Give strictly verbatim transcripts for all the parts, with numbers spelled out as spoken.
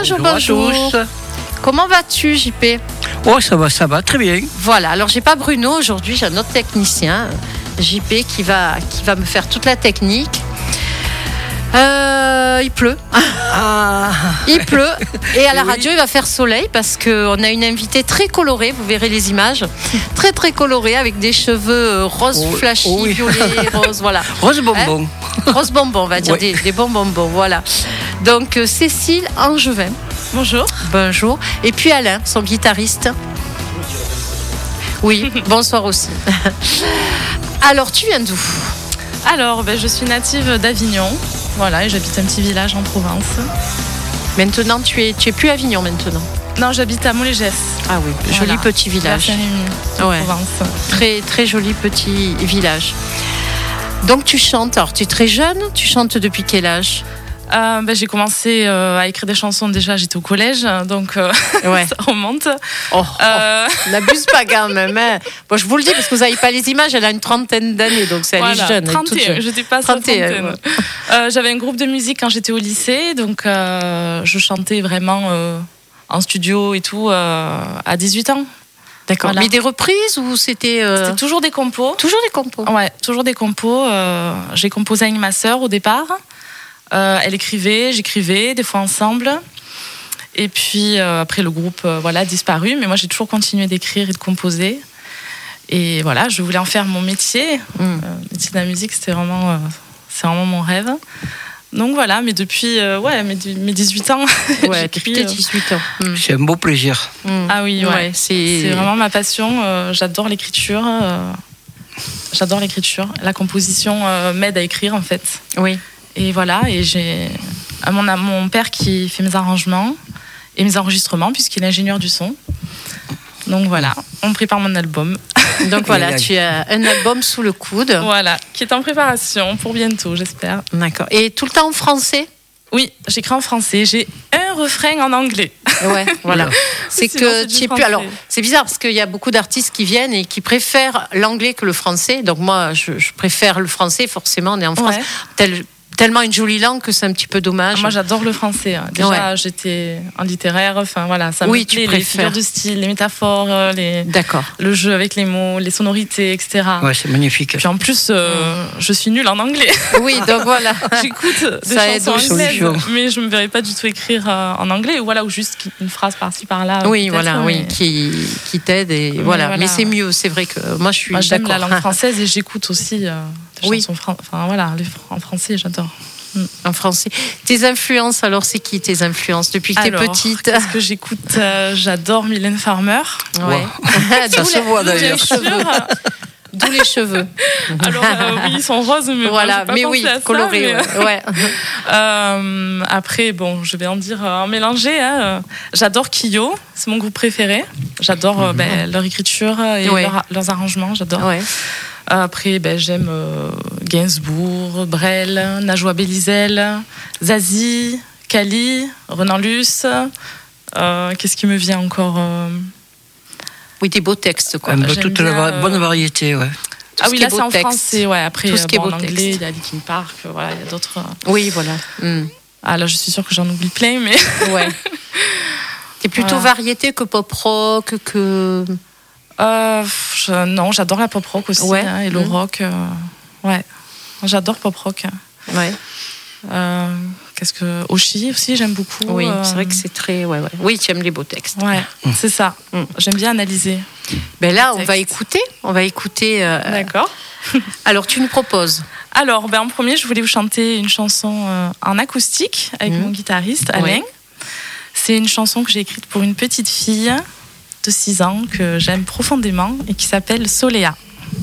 Bonjour, bonjour. bonjour. Comment vas-tu, J P ? Oh, ça va, ça va, très bien. Voilà, alors j'ai pas Bruno aujourd'hui, j'ai un autre technicien, J P, qui va, qui va me faire toute la technique. Euh, il pleut. Ah. Il pleut. Et à la oui. radio, il va faire soleil parce qu'on a une invitée très colorée. Vous verrez les images. Très, très colorée avec des cheveux rose oh, flashy, oh oui. violet, rose. Voilà. Rose bonbon. Hein rose bonbon, on va dire. Ouais. Des, des bons bonbons. Voilà. Donc, Cécile Angevin. Bonjour. Bonjour. Et puis Alain, son guitariste. Oui, bonsoir aussi. Alors, tu viens d'où ? Alors, ben, je suis native d'Avignon. Voilà, et j'habite un petit village en Provence. Maintenant, tu es, tu es plus à Avignon maintenant. Non, j'habite à Montléges. Ah oui, voilà. Joli petit village. En ouais. Provence. Très, très joli petit village. Donc, tu chantes. Alors, tu es très jeune. Tu chantes depuis quel âge ? Euh, ben, j'ai commencé euh, à écrire des chansons déjà, j'étais au collège, donc euh, ouais. ça remonte. Oh, euh... oh, n'abuse pas quand même. Hein. Bon, je vous le dis parce que vous n'avez pas les images, elle a une trentaine d'années, donc c'est, elle voilà, est jeune. trente et un, toute jeune. Je dépasse la trentaine. Ouais. Euh, j'avais un groupe de musique quand j'étais au lycée, donc euh, je chantais vraiment euh, en studio et tout euh, à dix-huit ans. D'accord. Voilà. Mais des reprises ou c'était euh... C'était toujours des compos. Toujours des compos. Ouais, toujours des compos. Euh, j'ai composé avec ma sœur au départ. Euh, elle écrivait, j'écrivais, des fois ensemble. Et puis euh, après le groupe euh, voilà, a disparu, mais moi j'ai toujours continué d'écrire et de composer. Et voilà, je voulais en faire mon métier. Mmh. Euh, le métier de la musique, c'était vraiment, euh, c'est vraiment mon rêve. Donc voilà, mais depuis euh, ouais, mes, mes dix-huit ans, ouais, depuis tes dix-huit ans. Mmh. C'est un beau plaisir. Mmh. Ah oui, ouais, ouais c'est... c'est vraiment ma passion. Euh, j'adore l'écriture. Euh, j'adore l'écriture. La composition euh, m'aide à écrire en fait. Oui. Et voilà, et j'ai mon, mon père qui fait mes arrangements et mes enregistrements, puisqu'il est ingénieur du son. Donc voilà, on prépare mon album. Donc voilà, tu as un album sous le coude. Voilà, qui est en préparation pour bientôt, j'espère. D'accord. Et tout le temps en français ? Oui, j'écris en français. J'ai un refrain en anglais. Ouais, voilà. C'est Sinon, que tu es plus. Alors, c'est bizarre parce qu'il y a beaucoup d'artistes qui viennent et qui préfèrent l'anglais que le français. Donc moi, je, je préfère le français. Forcément, on est en France. Ouais. Tel, tellement une jolie langue que c'est un petit peu dommage. Moi, j'adore le français. Hein. Déjà, ouais. j'étais en littéraire. Enfin, voilà, ça oui, me plaît. Tu les figures de style, les métaphores, les... D'accord. le jeu avec les mots, les sonorités, et cetera. Ouais, c'est magnifique. Puis en plus, euh, je suis nulle en anglais. Oui, donc voilà. J'écoute des ça chansons anglaises, mais je ne me verrais pas du tout écrire euh, en anglais. Ou voilà, ou juste une phrase par-ci, par-là. Oui, voilà, mais... oui, qui, qui t'aide. Et mais voilà. voilà. Mais c'est mieux, c'est vrai que moi, je suis moi, j'aime d'accord. la langue française et j'écoute aussi euh, des oui. chansons fran... enfin, voilà, en français, j'adore. En français. Tes influences, alors, c'est qui tes influences depuis que alors, t'es petite ? Qu'est-ce que j'écoute euh, J'adore Mylène Farmer. Ouais. Wow. Ça se voit d'ailleurs. D'où les cheveux. Alors euh, oui, ils sont roses, mais voilà, bon, mais oui, colorés. Mais... Ouais. euh, après, bon, je vais en dire en mélanger. Hein. J'adore Kyo, c'est mon groupe préféré. J'adore mm-hmm. euh, ben, leur écriture et ouais. leur, leurs arrangements. J'adore. Ouais. Après, ben, j'aime euh, Gainsbourg, Brel, Najwa Bélizel, Zazie, Kali, Renan Luce. Euh, qu'est-ce qui me vient encore euh... Oui, des beaux textes, quoi. Un peu toute bien, la euh... bonne variété, ouais. Tout ah oui, là, c'est en texte. Français, ouais. Après, tout ce qui bon, est beau en texte. anglais, il y a Linkin Park, voilà, il y a d'autres... Oui, voilà. Mm. Ah, là, je suis sûre que j'en oublie plein, mais... Ouais. T'es plutôt voilà. variété que pop-rock, que... Euh, je, non, j'adore la pop-rock aussi, ouais. hein, et le mmh. rock. Euh, ouais, j'adore pop-rock. Ouais. Euh, qu'est-ce que... Oshi aussi, j'aime beaucoup. Oui, euh... c'est vrai que c'est très... Ouais, ouais. Oui, tu aimes les beaux textes. Ouais, mmh. c'est ça. Mmh. J'aime bien analyser. Ben là, on va écouter. On va écouter... Euh... D'accord. Alors, tu nous proposes ? Alors, ben, en premier, je voulais vous chanter une chanson euh, en acoustique avec mmh. mon guitariste, Alain. Ouais. C'est une chanson que j'ai écrite pour une petite fille de six ans que j'aime profondément et qui s'appelle Soléa.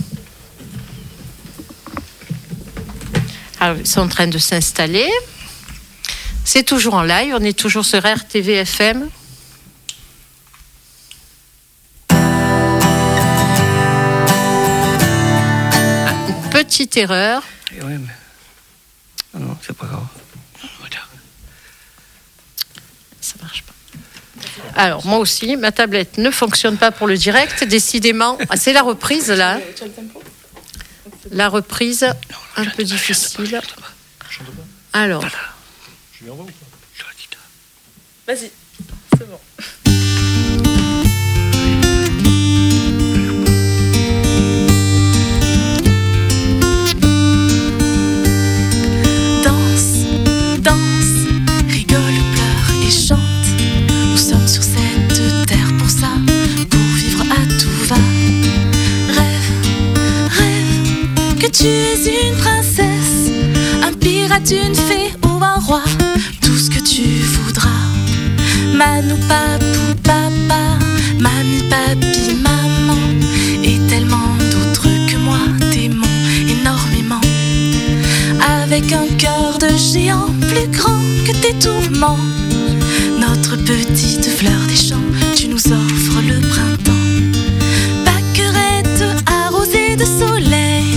Alors, ils sont en train de s'installer. C'est toujours en live, on est toujours sur R T V F M. Une petite erreur. Oui, mais... Ah non, c'est pas grave. Ça marche pas. Alors, moi aussi, ma tablette ne fonctionne pas pour le direct, décidément. Ah, c'est la reprise, là. La reprise, un peu difficile. Alors. Vas-y, c'est bon. Danse, danse, rigole, pleure et chante. Nous sommes sur cette terre pour ça, pour vivre à tout va. Rêve, rêve, que tu es une princesse, un pirate, une fée ou un roi, tout ce que tu voudras. Manou, papou, papa, mamie, papi, maman, et tellement d'autres que moi t'aimons énormément. Avec un cœur de géant plus grand que tes tourments, notre petite fleur des champs, tu nous offres le printemps. Pâquerette arrosée de soleil,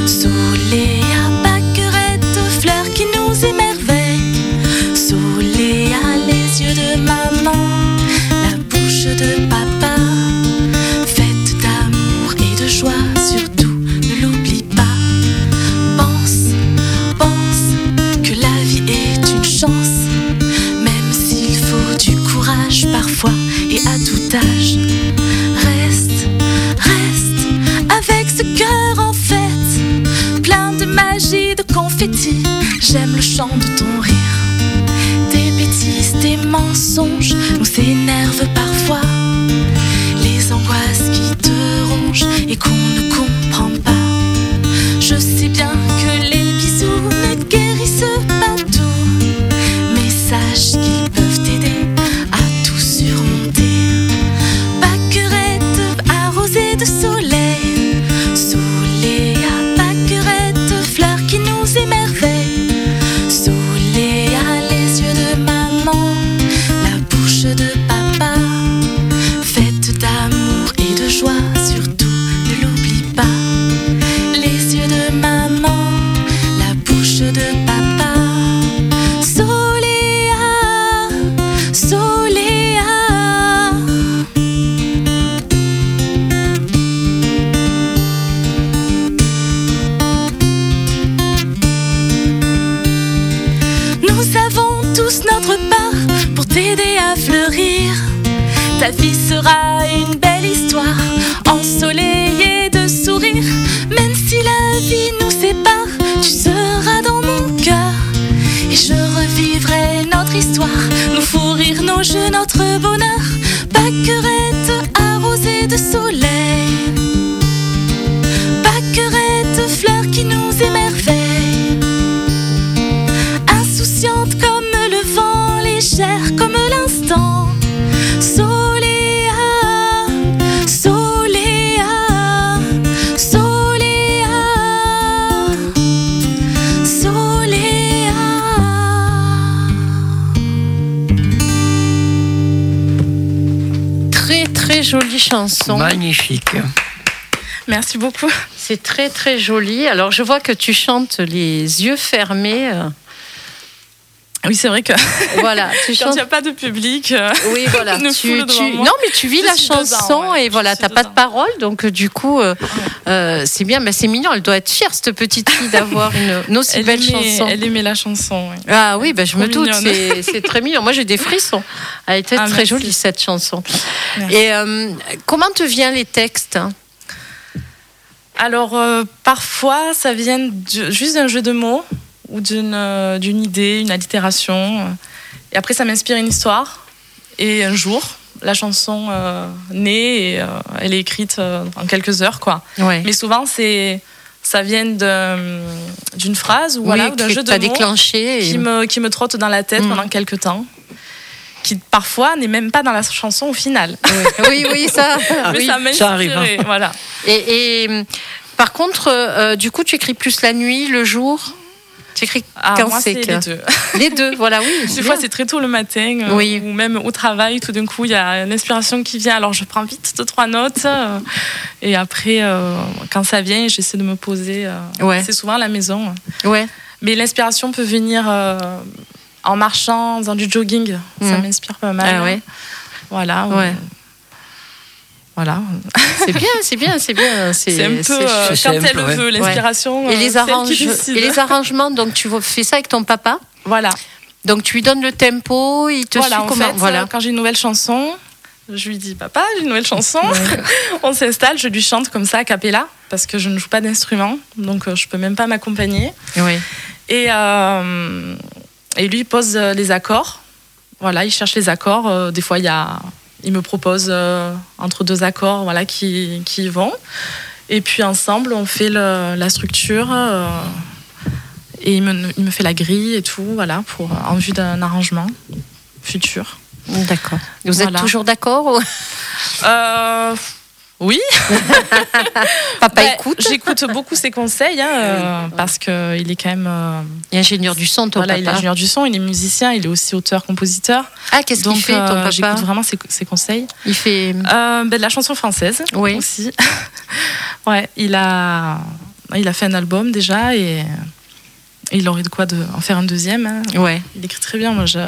Soléa, pâquerette, fleur qui nous émerveille. Soléa, les yeux de maman, la bouche de papa, faite d'amour et de joie, surtout ne l'oublie pas. Pense, pense que la vie est une chance, même s'il faut du courage parfois et à tout âge. Reste, reste avec ce cœur en fête, plein de magie, de confettis. J'aime le chant de ton rire. Tes bêtises, tes mensonges nous énervent parfois. Les angoisses qui te rongent et qu'on ne comprend pas. Je sais bien que les bisous ne guérissent pas tout, mais sache qu'ils peuvent t'aider à tout surmonter. Pâquerette arrosée de soleil, Soléa, pâquerette, fleur qui nous émerveille. Soléa, les yeux de maman, la bouche de papa, faite d'amour et de joie, surtout ne l'oublie pas. Les yeux de maman, la bouche de papa. Soléa, Soléa. Nous avons tous notre part pour t'aider à fleurir. Ta vie sera une belle histoire, ensoleillée de sourires. Même si la vie nous sépare, tu seras dans mon cœur. Et je revivrai notre histoire, nos fous rires, nos jeux, notre bonheur. Pâquerette arrosée de soleil, pâquerette, fleur qui nous émerveille. Insouciante comme le vent, légère comme l'instant. Soléa, Soléa, Soléa, Soléa. Très très jolie chanson. Magnifique. Merci beaucoup. C'est très très joli. Alors je vois que tu chantes les yeux fermés. euh, Oui, c'est vrai que Voilà, tu quand il chantes. n'y a pas de public, euh, Oui, voilà. une Tu, foule devant tu- moi. Non, mais tu vis Je la suis chanson dedans, ouais. et voilà, Je t'as suis pas de dedans. parole, donc euh, du coup, euh, euh, c'est bien. Mais c'est mignon. Elle doit être fière cette petite fille d'avoir une, une aussi Elle belle aimait, chanson. elle aimait la chanson. Ouais. Ah oui, ben je Trop me doute. mignonne. C'est, c'est très mignon. Moi, j'ai des frissons. Elle était Ah, très merci. jolie cette chanson. Merci. Et euh, comment te viennent les textes? Alors, euh, parfois, ça vient de- juste d'un jeu de mots ou d'une, euh, d'une idée, une allitération. Et après, ça m'inspire une histoire. Et un jour, la chanson euh, naît et euh, elle est écrite euh, en quelques heures, quoi. Ouais. Mais souvent, c'est, ça vient de, d'une phrase ou, voilà, Oui, ou d'un que jeu de t'as mots déclenché. et- qui me, qui me trotte dans la tête Mm. pendant quelques temps. Qui parfois n'est même pas dans la chanson au final. Oui, oui, ça. Mais oui. ça m'a ça arrive, inspiré, hein. voilà. Et, et, par contre, euh, du coup, tu écris plus la nuit, le jour? Tu écris Ah, quand moi, c'est c'est que- les deux. Les deux, voilà, oui. Des fois, c'est très tôt le matin, euh, Oui. ou même au travail, tout d'un coup, il y a une inspiration qui vient. Alors, je prends vite deux, trois notes. euh, et après, euh, quand ça vient, j'essaie de me poser. euh, Ouais. C'est souvent à la maison. Ouais. Mais l'inspiration peut venir euh, en marchant, en faisant du jogging. Ça Mhm. m'inspire pas mal. Ah ouais. Voilà. Ouais. Voilà. C'est bien, c'est bien, c'est bien. C'est, C'est un peu c'est- euh, c'est quand simple, elle ouais. veut, l'inspiration. Et euh, les, c'est elle qui arrange- décide. et les arrangements, donc tu fais ça avec ton papa. Voilà. Donc tu lui donnes le tempo, il te Voilà, suit en comment fait, voilà. euh, quand j'ai une nouvelle chanson, je lui dis papa, j'ai une nouvelle chanson. On s'installe, je lui chante comme ça a cappella parce que je ne joue pas d'instrument, donc euh, je peux même pas m'accompagner. Oui. Et euh, et lui il pose euh, les accords. Voilà, il cherche les accords. Euh, des fois il y a, il me propose euh, entre deux accords, voilà, qui qui y vont. Et puis ensemble on fait le, la structure. Euh, et il me, il me fait la grille et tout, voilà, pour en vue d'un arrangement futur. D'accord. Vous Voilà. êtes toujours d'accord ou... Euh, oui. Papa Ben, écoute. J'écoute beaucoup ses conseils hein, euh, parce qu'il est quand même. Euh, Il est ingénieur du son, ton voilà, papa. il est ingénieur du son, il est musicien, il est aussi auteur-compositeur. Ah, qu'est-ce qu'il Donc fait, ton euh, papa j'écoute vraiment ses, ses conseils. Il fait. Euh, ben, de la chanson française Oui. aussi. Ouais, il a, il a fait un album déjà et, et il aurait de quoi de, en faire un deuxième. Hein. Ouais. Il écrit très bien, moi je,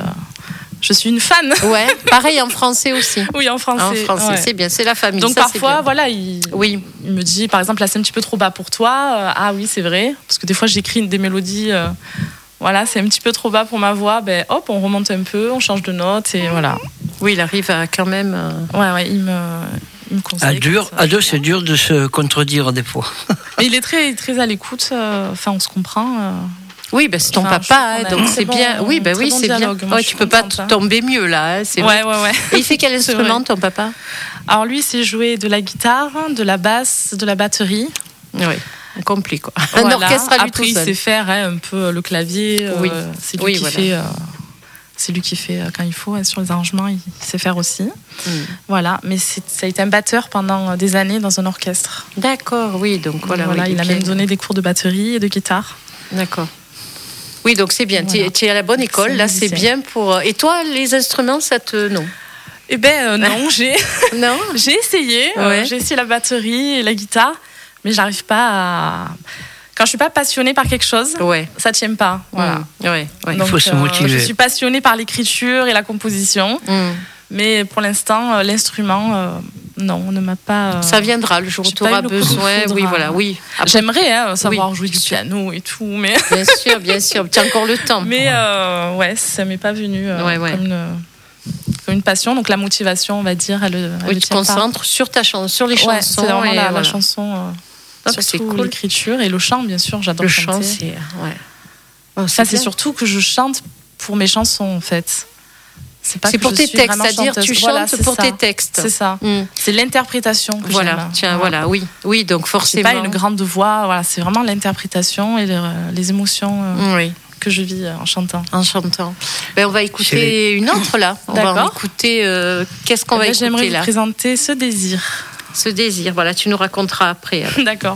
je suis une fan. Ouais. Pareil en français aussi. Oui, en français. En français, ouais. c'est bien, c'est la famille. Donc ça, c'est parfois, bien. voilà, il, Oui. il me dit, par exemple, là c'est un petit peu trop bas pour toi. Euh, ah oui, c'est vrai. Parce que des fois, j'écris des mélodies, euh, voilà, c'est un petit peu trop bas pour ma voix. Ben hop, on remonte un peu, on change de note et voilà. Oui, il arrive à quand même. euh, Ouais, ouais, il me, il me conseille. À, dur, comme ça. à deux, c'est dur de se contredire des fois. Mais il est très, très à l'écoute. euh, Enfin, on se comprend. euh. Oui, ben c'est ton Enfin, papa, je trouve hein, qu'on a un donc très c'est bon- bien. Oui, ben très oui, bon c'est bien. dialogue. Moi, Ouais, je tu suis peux pas contente, hein. tomber mieux là. hein, C'est Ouais, vrai. ouais, ouais. Et il fait quel C'est instrument, vrai. ton papa? Alors lui, c'est jouer de la guitare, de la basse, de la batterie. Oui, complet quoi. Un Voilà. orchestre à lui Après, tout il seul. sait faire hein, un peu le clavier. euh, Oui. C'est lui Oui, qui voilà. fait. euh, c'est lui qui fait euh, quand il faut hein, sur les arrangements. Il sait faire aussi. Mm. Voilà. Mais c'est- ça a été un batteur pendant des années dans un orchestre. D'accord, oui, donc voilà. Voilà. oui, il a ok. même donné des cours de batterie et de guitare. D'accord. Oui, donc c'est bien. Voilà. Tu es à la bonne école. C'est Là, c'est musicien. bien pour. Et toi, les instruments, ça te non? Eh ben euh, non, j'ai Non. j'ai essayé. euh, Ouais. J'ai essayé la batterie et la guitare, mais j'arrive pas à. Quand je suis pas passionnée par quelque chose, Ouais. ça tient pas. Voilà. Mm. Ouais. Ouais. Donc, faut se euh, motiver. Je suis passionnée par l'écriture et la composition, Mm. mais pour l'instant, euh, l'instrument, euh, non, on ne m'a pas. euh, Ça viendra le jour où j'ai tu pas auras eu le coup de besoin. foudre, Oui, hein. voilà. Oui. Après, J'aimerais hein, savoir Oui, jouer du bien sûr. piano et tout, mais bien sûr, bien sûr. Tu as encore le temps. mais euh, ouais, ça m'est pas venu euh, Ouais, ouais. Comme, une, comme une passion. Donc la motivation, on va dire, elle, elle Oui, ne tu te tient pas. concentres sur ta chanson, sur les Ouais, chansons. c'est vraiment et la, la voilà. chanson. euh, Donc, c'est surtout cool. l'écriture et le chant, bien sûr, j'adore Le chanter. chant, c'est ouais. Oh, Ça, c'est bien. surtout que je chante pour mes chansons, en fait. C'est pas C'est que pour je tes suis textes, vraiment c'est-à-dire tu chanteuse. chantes Voilà, c'est pour ça. tes textes. C'est ça. Mm. C'est l'interprétation que Voilà, j'aime. tiens, voilà, oui, oui, donc C'est forcément. pas une grande voix, voilà, c'est vraiment l'interprétation et les, les émotions euh, Oui, que je vis euh, en chantant. en chantant. Ben, on va écouter C'est une autre là. On va en D'accord. écouter. euh, Qu'est-ce qu'on Eh va ben, écouter J'aimerais vous là? présenter Ce désir. Ce désir. Voilà, tu nous raconteras après. alors. D'accord.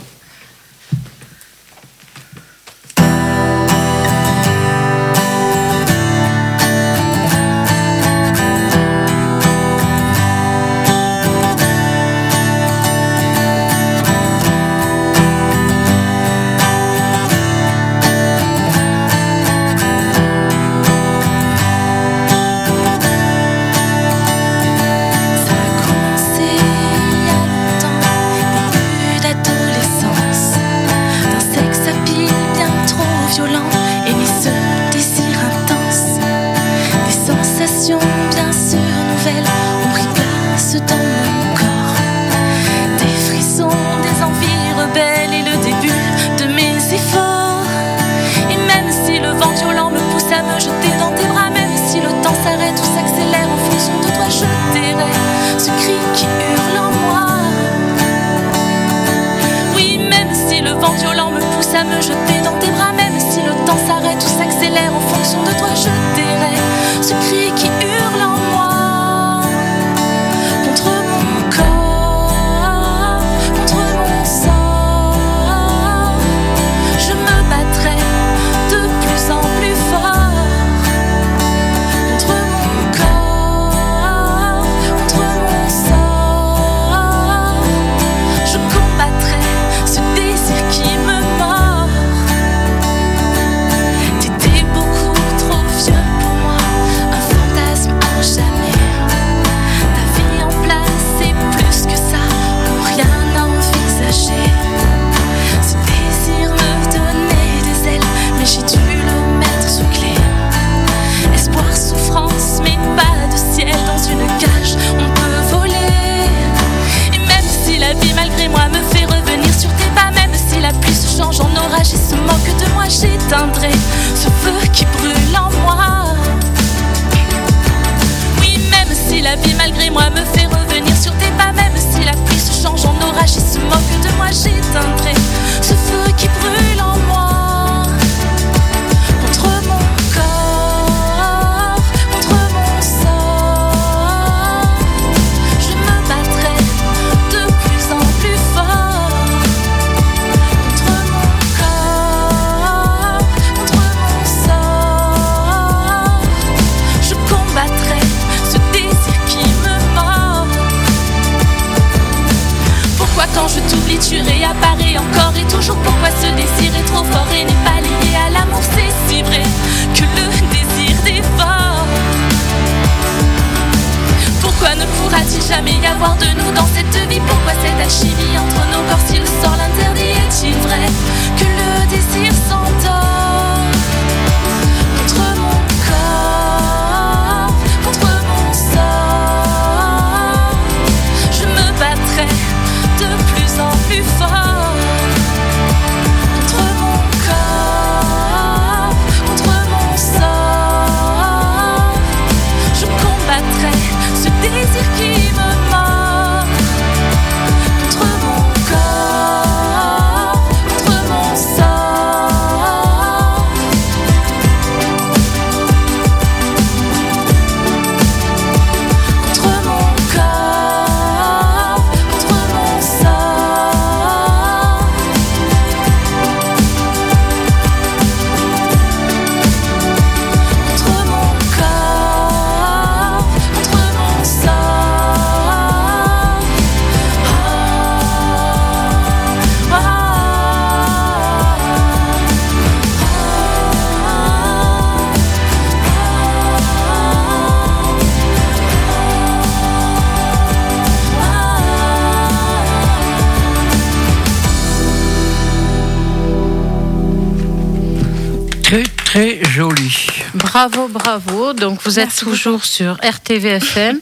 Ça a commencé il y a longtemps, début d'adolescence. et moi me fait revenir sur tes pas. Même si la pluie se change en orage et se moque de moi, j'éteindrai ce feu qui brûle en moi. Contre mon corps, contre mon sort, je me battrai de plus en plus fort. Contre mon corps, contre mon sort, je combattrai ce désir qui me mord. Pourquoi quand je t'oublie tu réapparais encore et toujours? Pourquoi ce désir est trop fort et n'est pas lié à l'amour? C'est si vrai que le désir dévore. Pourquoi ne pourra-t-il jamais y avoir de nous dans cette vie? Pourquoi cette alchimie entre nos corps si le sort l'interdit? Est-il vrai que le désir s'endort? Contre mon corps, contre mon sort, je me battrai de plus en plus fort. Contre mon corps, contre mon sort, je combattrai ce désir qui me mord. Contre mon corps, contre mon sort. Contre mon corps, contre mon sort. Contre mon corps, contre mon sort. Ah, ah, Très, très joli. Bravo, bravo. Donc vous êtes Merci toujours sur R T V F M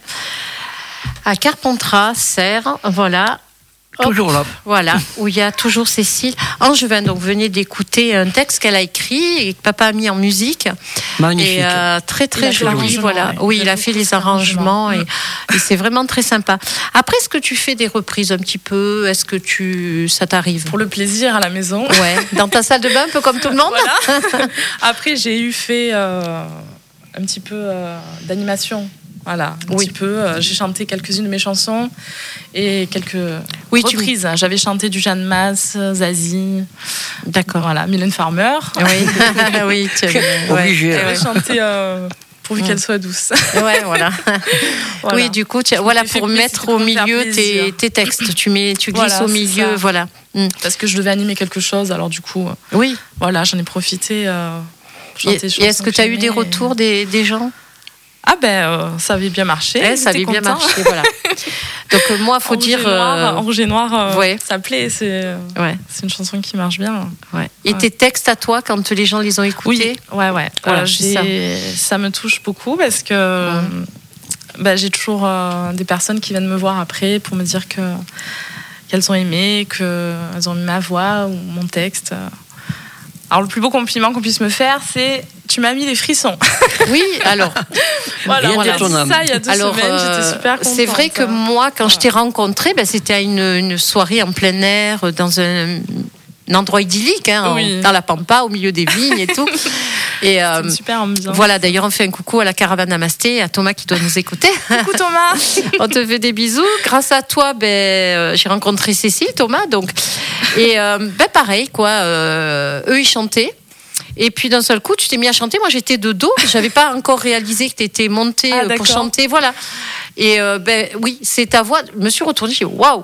à Carpentras, Serres, voilà. Hop, Toujours là. Voilà, où il y a toujours Cécile Angevin. Donc vous venez d'écouter un texte qu'elle a écrit et que papa a mis en musique. Magnifique. Et euh, très Il a très fait joli, l'arrangement, voilà. ouais. Oui, Il il a a fait fait tous les les arrangements. arrangements et, et c'est vraiment très sympa. Après, est-ce que tu fais des reprises un petit peu? Est-ce que tu ça t'arrive? Pour le plaisir à la maison. Ouais, dans ta salle de bain, un peu comme tout le monde. Voilà. Après, j'ai eu fait euh, un petit peu euh, d'animation. Voilà, un Oui. petit peu. Euh, j'ai chanté quelques-unes de mes chansons et quelques Oui, tu- reprises. J'avais chanté du Jeanne Masse, Zazie, D'accord. voilà, Mylène Farmer. Oui, oui, tu ouais. Obligé. J'avais Ouais, chanté euh, Pourvu Mm. qu'elle soit douce. ouais, voilà. Voilà. Oui, du coup, tu, Je voilà, m'étais fait pour plaisir, mettre pour au me faire milieu tes, plaisir. tes textes, tu mets, tu glisses Voilà, au c'est milieu, ça. voilà. Mm. Parce que je devais animer quelque chose, alors du coup, euh, Oui. voilà, j'en ai profité. Euh, pour Et, chanter des et est-ce chansons que tu as eu j'aimais. des retours des, des gens? Ah ben, euh, ça avait bien marché. Eh, ils ça avait étaient bien contents. marché, voilà. Donc euh, moi, faut En dire. rouge et noir, euh, en rouge et noir, euh, ouais. ça plaît. C'est, ouais, c'est une chanson qui marche bien. ouais. Et Ouais. tes textes à toi, quand les gens les ont écoutés? ouais, ouais. Voilà, Euh, c'est j'ai- ça. me touche beaucoup parce que euh, bah, j'ai toujours euh, des personnes qui viennent me voir après pour me dire que qu'elles ont aimé, qu'elles ont aimé ma voix ou mon texte. Alors le plus beau compliment qu'on puisse me faire, c'est tu m'as mis des frissons. Oui, alors. Voilà, Rien on a dit d'étonnant. ça il y a deux Alors, semaines, euh, j'étais super contente. c'est vrai que moi, quand je t'ai rencontré, ben, c'était à une, une soirée en plein air, dans un, un endroit idyllique, hein, en- Oui. dans la pampa, au milieu des vignes et tout. Et C'est euh, une super ambiance. voilà, d'ailleurs, on fait un coucou à la caravane Namasté, et à Thomas qui doit nous écouter. Coucou Thomas. On te fait des bisous. Grâce à toi, ben, euh, j'ai rencontré Cécile, Thomas, donc. Et euh, ben, pareil, quoi. Euh, eux, ils chantaient. Et puis d'un seul coup, tu t'es mis à chanter. Moi, j'étais de dos. J'avais pas encore réalisé que tu étais montée Ah, euh, pour d'accord. chanter. Voilà. Et euh, ben oui, c'est ta voix. Je me suis retournée. J'ai dit waouh.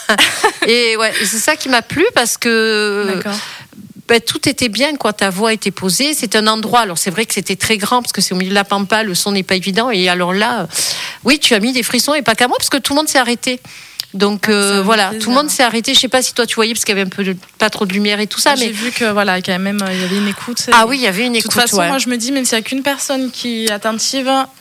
Et ouais, et c'est ça qui m'a plu parce que D'accord. ben, tout était bien, quoi. Ta voix était posée. C'est un endroit. Alors c'est vrai que c'était très grand parce que c'est au milieu de la pampa. Le son n'est pas évident. Et alors là, euh, oui, tu as mis des frissons et pas qu'à moi parce que tout le monde s'est arrêté. Donc Ah, euh, ça me fait voilà, plaisir. tout le monde s'est arrêté. Je sais pas si toi tu voyais parce qu'il y avait un peu de, pas trop de lumière et tout ça, J'ai mais vu que voilà, quand même, il y avait une écoute. ah oui, il y avait une De écoute. toute façon, ouais. moi je me dis, même s'il n'y a qu'une personne qui est attentive,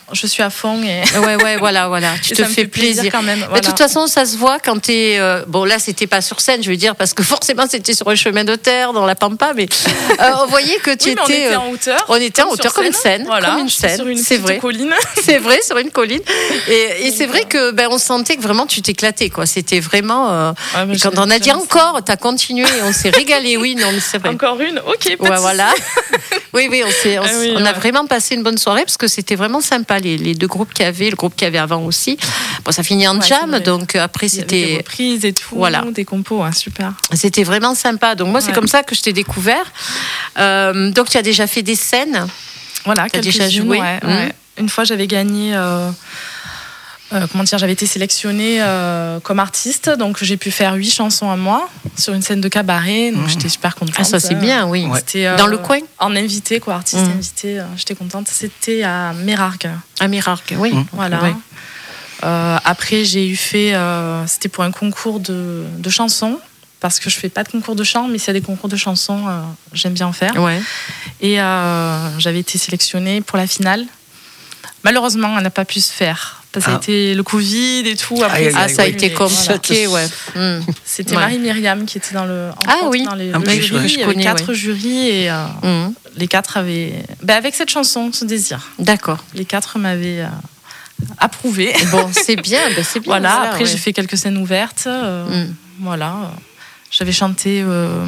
je suis à fond et. Ouais, ouais, voilà, voilà. Tu et te ça me fais fait plaisir, plaisir. quand même. Mais Voilà. de toute façon, ça se voit quand t'es. Euh, bon, là, c'était pas sur scène, je veux dire, parce que forcément, c'était sur un chemin de terre, dans la pampa, mais euh, on voyait que tu Oui, mais on étais. était euh, en hauteur. on était en comme hauteur sur comme une scène, Voilà, comme une je suis scène, sur une c'est petite vrai. colline. C'est vrai, sur une colline. Et, et c'est vrai que ben on sentait que vraiment tu t'éclatais, quoi. C'était vraiment. Euh, Ouais, mais et quand j'aime- on a dit j'aime encore, t'as continué et on s'est régalé. Oui, non, mais c'est vrai. Encore une, ok, pas Ouais, de voilà. Oui, oui, on, s'est, on, Ah s- oui, on a ouais. vraiment passé une bonne soirée parce que c'était vraiment sympa. Les, les deux groupes qu'il y avait, le groupe qu'il y avait avant aussi. Bon, ça finit en Ouais, c'est jam, vrai. donc euh, après Il y avait des c'était, reprises et tout, Voilà. des compos, hein, super. c'était vraiment sympa. Donc moi, c'est Ouais. comme ça que je t'ai découvert. Euh, donc tu as déjà fait des scènes. Voilà, T'as déjà quelques-unes, joué ouais, Mhm. ouais. Une fois, j'avais gagné. euh, euh, comment dire, j'avais été sélectionnée euh, comme artiste, donc j'ai pu faire huit chansons à moi sur une scène de cabaret, donc Mhm. j'étais super contente. Ah, ça c'est bien, oui. Ouais. C'était, euh, Dans le coin, En invité, quoi, artiste Mhm. invité, euh, j'étais contente. C'était à Mérargues. à Mirarc, oui. Mhm. Voilà. Ouais. Euh, après, j'ai eu fait. euh, c'était pour un concours de, de chansons, parce que je fais pas de concours de chant, mais s'il y a des concours de chansons, euh, j'aime bien en faire. Ouais. Et euh, j'avais été sélectionnée pour la finale. Malheureusement, elle n'a pas pu se faire. Parce que ça a Ah. été le Covid et tout. Après, Aïe, aïe, Ah, aïe, ça a oui. été compliqué, ouais. Hmm. C'était Ouais. Marie-Myriam qui était dans le, entre Ah autres, oui. dans les, En le plus, jury. ouais, je Il y avait connais, quatre ouais. jurys et euh, Hmm. les quatre avaient. Ben, avec cette chanson, Ce désir, D'accord. les quatre m'avaient euh, approuvé. Bon, c'est bien, ben, c'est bien. Voilà, ça, après ouais. j'ai fait quelques scènes ouvertes. euh, Hmm. Voilà. J'avais chanté euh,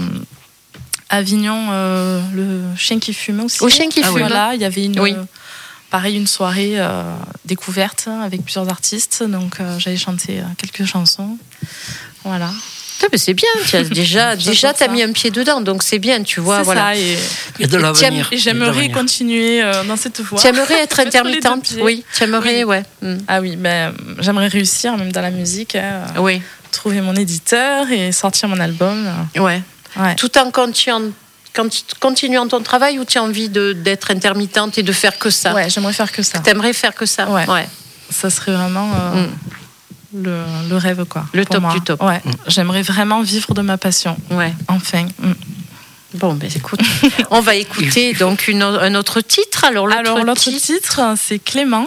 Avignon, euh, le chien qui fume aussi. Au chien qui Ah fume. oui. Voilà, il y avait une, Oui. euh, pareil, une soirée euh, découverte avec plusieurs artistes. Donc euh, j'avais chanté euh, quelques chansons. Voilà. Ah, ben, c'est bien, tu as déjà, J'adore déjà t'as ça. mis un pied dedans, donc c'est bien, tu vois. C'est Voilà. ça, et, Il y a de l'avenir. et Il y a de j'aimerais l'avenir. continuer euh, dans cette voie. Tu aimerais être Mettre les deux intermittente, pieds. oui. Tu aimerais, Oui. ouais. Hmm. Ah oui, ben, j'aimerais réussir, même dans la musique, hein, Oui, trouver mon éditeur et sortir mon album. ouais. Ouais. Tout en continuant, quand tu- continuant ton travail ou tu as envie de, d'être intermittente et de faire que ça. Ouais, j'aimerais faire que ça. T'aimerais faire que ça. Ouais. Ça serait vraiment euh, Mm. le, le rêve, quoi. Le pour top moi. du top. Ouais. J'aimerais vraiment vivre de ma passion. Ouais. Enfin. Mm. Bon, ben écoute, on va écouter donc une, o- un autre titre. Alors l'autre, Alors, l'autre titre, titre, c'est Clément.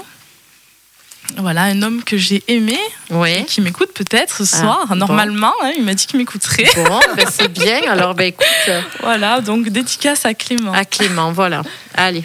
Voilà, un homme que j'ai aimé, oui. qui m'écoute peut-être ce Ah, soir. bon. Normalement, hein, il m'a dit qu'il m'écouterait. Bon, ben c'est bien. Alors ben écoute, euh, Voilà, donc dédicace à Clément. à Clément, voilà. Allez.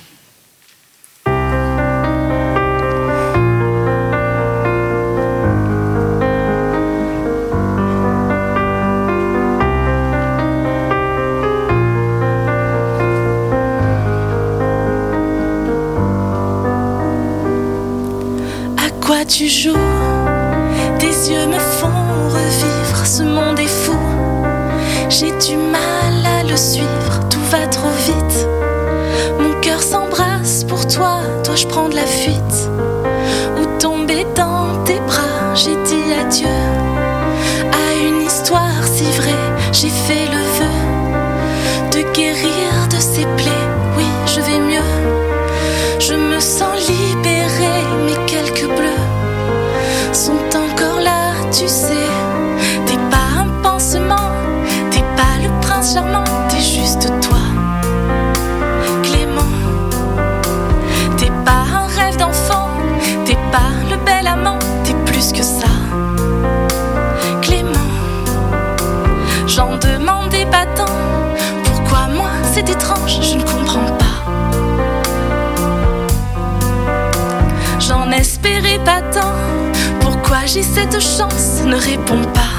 À quoi tu joues? Tes yeux me font revivre, ce monde est fou. J'ai du mal à le suivre, tout va trop vite. Mon cœur s'embrasse pour toi, dois-je prendre la fuite? Ou tomber dans tes bras, j'ai dit adieu à une histoire si vraie, j'ai fait le vœu de guérir de ces plaies. Oui, je vais mieux, je me sens libérée, mais quelques bleus sont encore là, tu sais. T'es pas un pansement, t'es pas le prince charmant, t'es juste toi, Clément. T'es pas un rêve d'enfant, t'es pas le bel amant, t'es plus que ça, Clément. J'en demandais pas tant, pourquoi moi c'est étrange, je ne comprends pas. J'en espérais pas tant, pourquoi j'ai cette chance, ne réponds pas.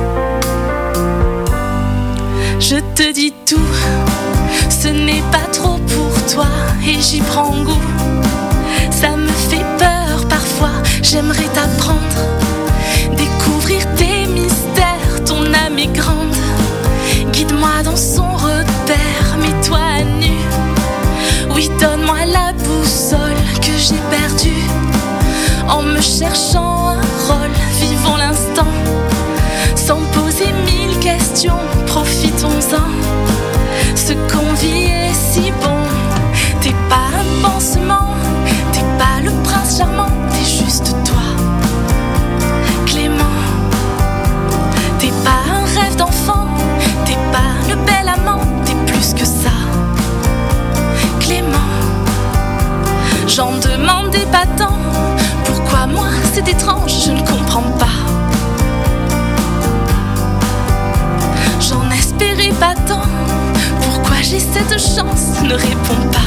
Je te dis tout, ce n'est pas trop pour toi et j'y prends goût. Ça me fait peur parfois, j'aimerais t'apprendre, découvrir tes mystères, ton âme est grande. Guide-moi dans son repère, mets-toi à nu. Oui, donne-moi la boussole que j'ai perdue. En me cherchant un rôle, vivons l'instant, sans poser mille questions, profitons-en. Ce qu'on vit est si bon. T'es pas un pansement, t'es pas le prince charmant, t'es juste toi, Clément. T'es pas un rêve d'enfant, t'es pas le bel amant, t'es plus que ça, Clément. J'en demandais pas tant, ne répond pas.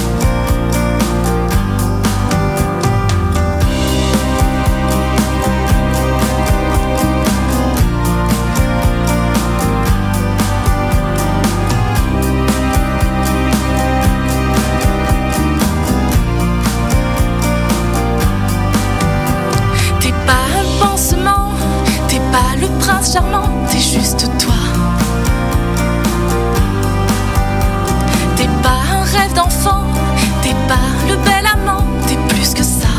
T'es pas un pansement, t'es pas le prince charmant, t'es juste toi. T'es pas un rêve d'enfant, t'es pas le bel amant, t'es plus que ça.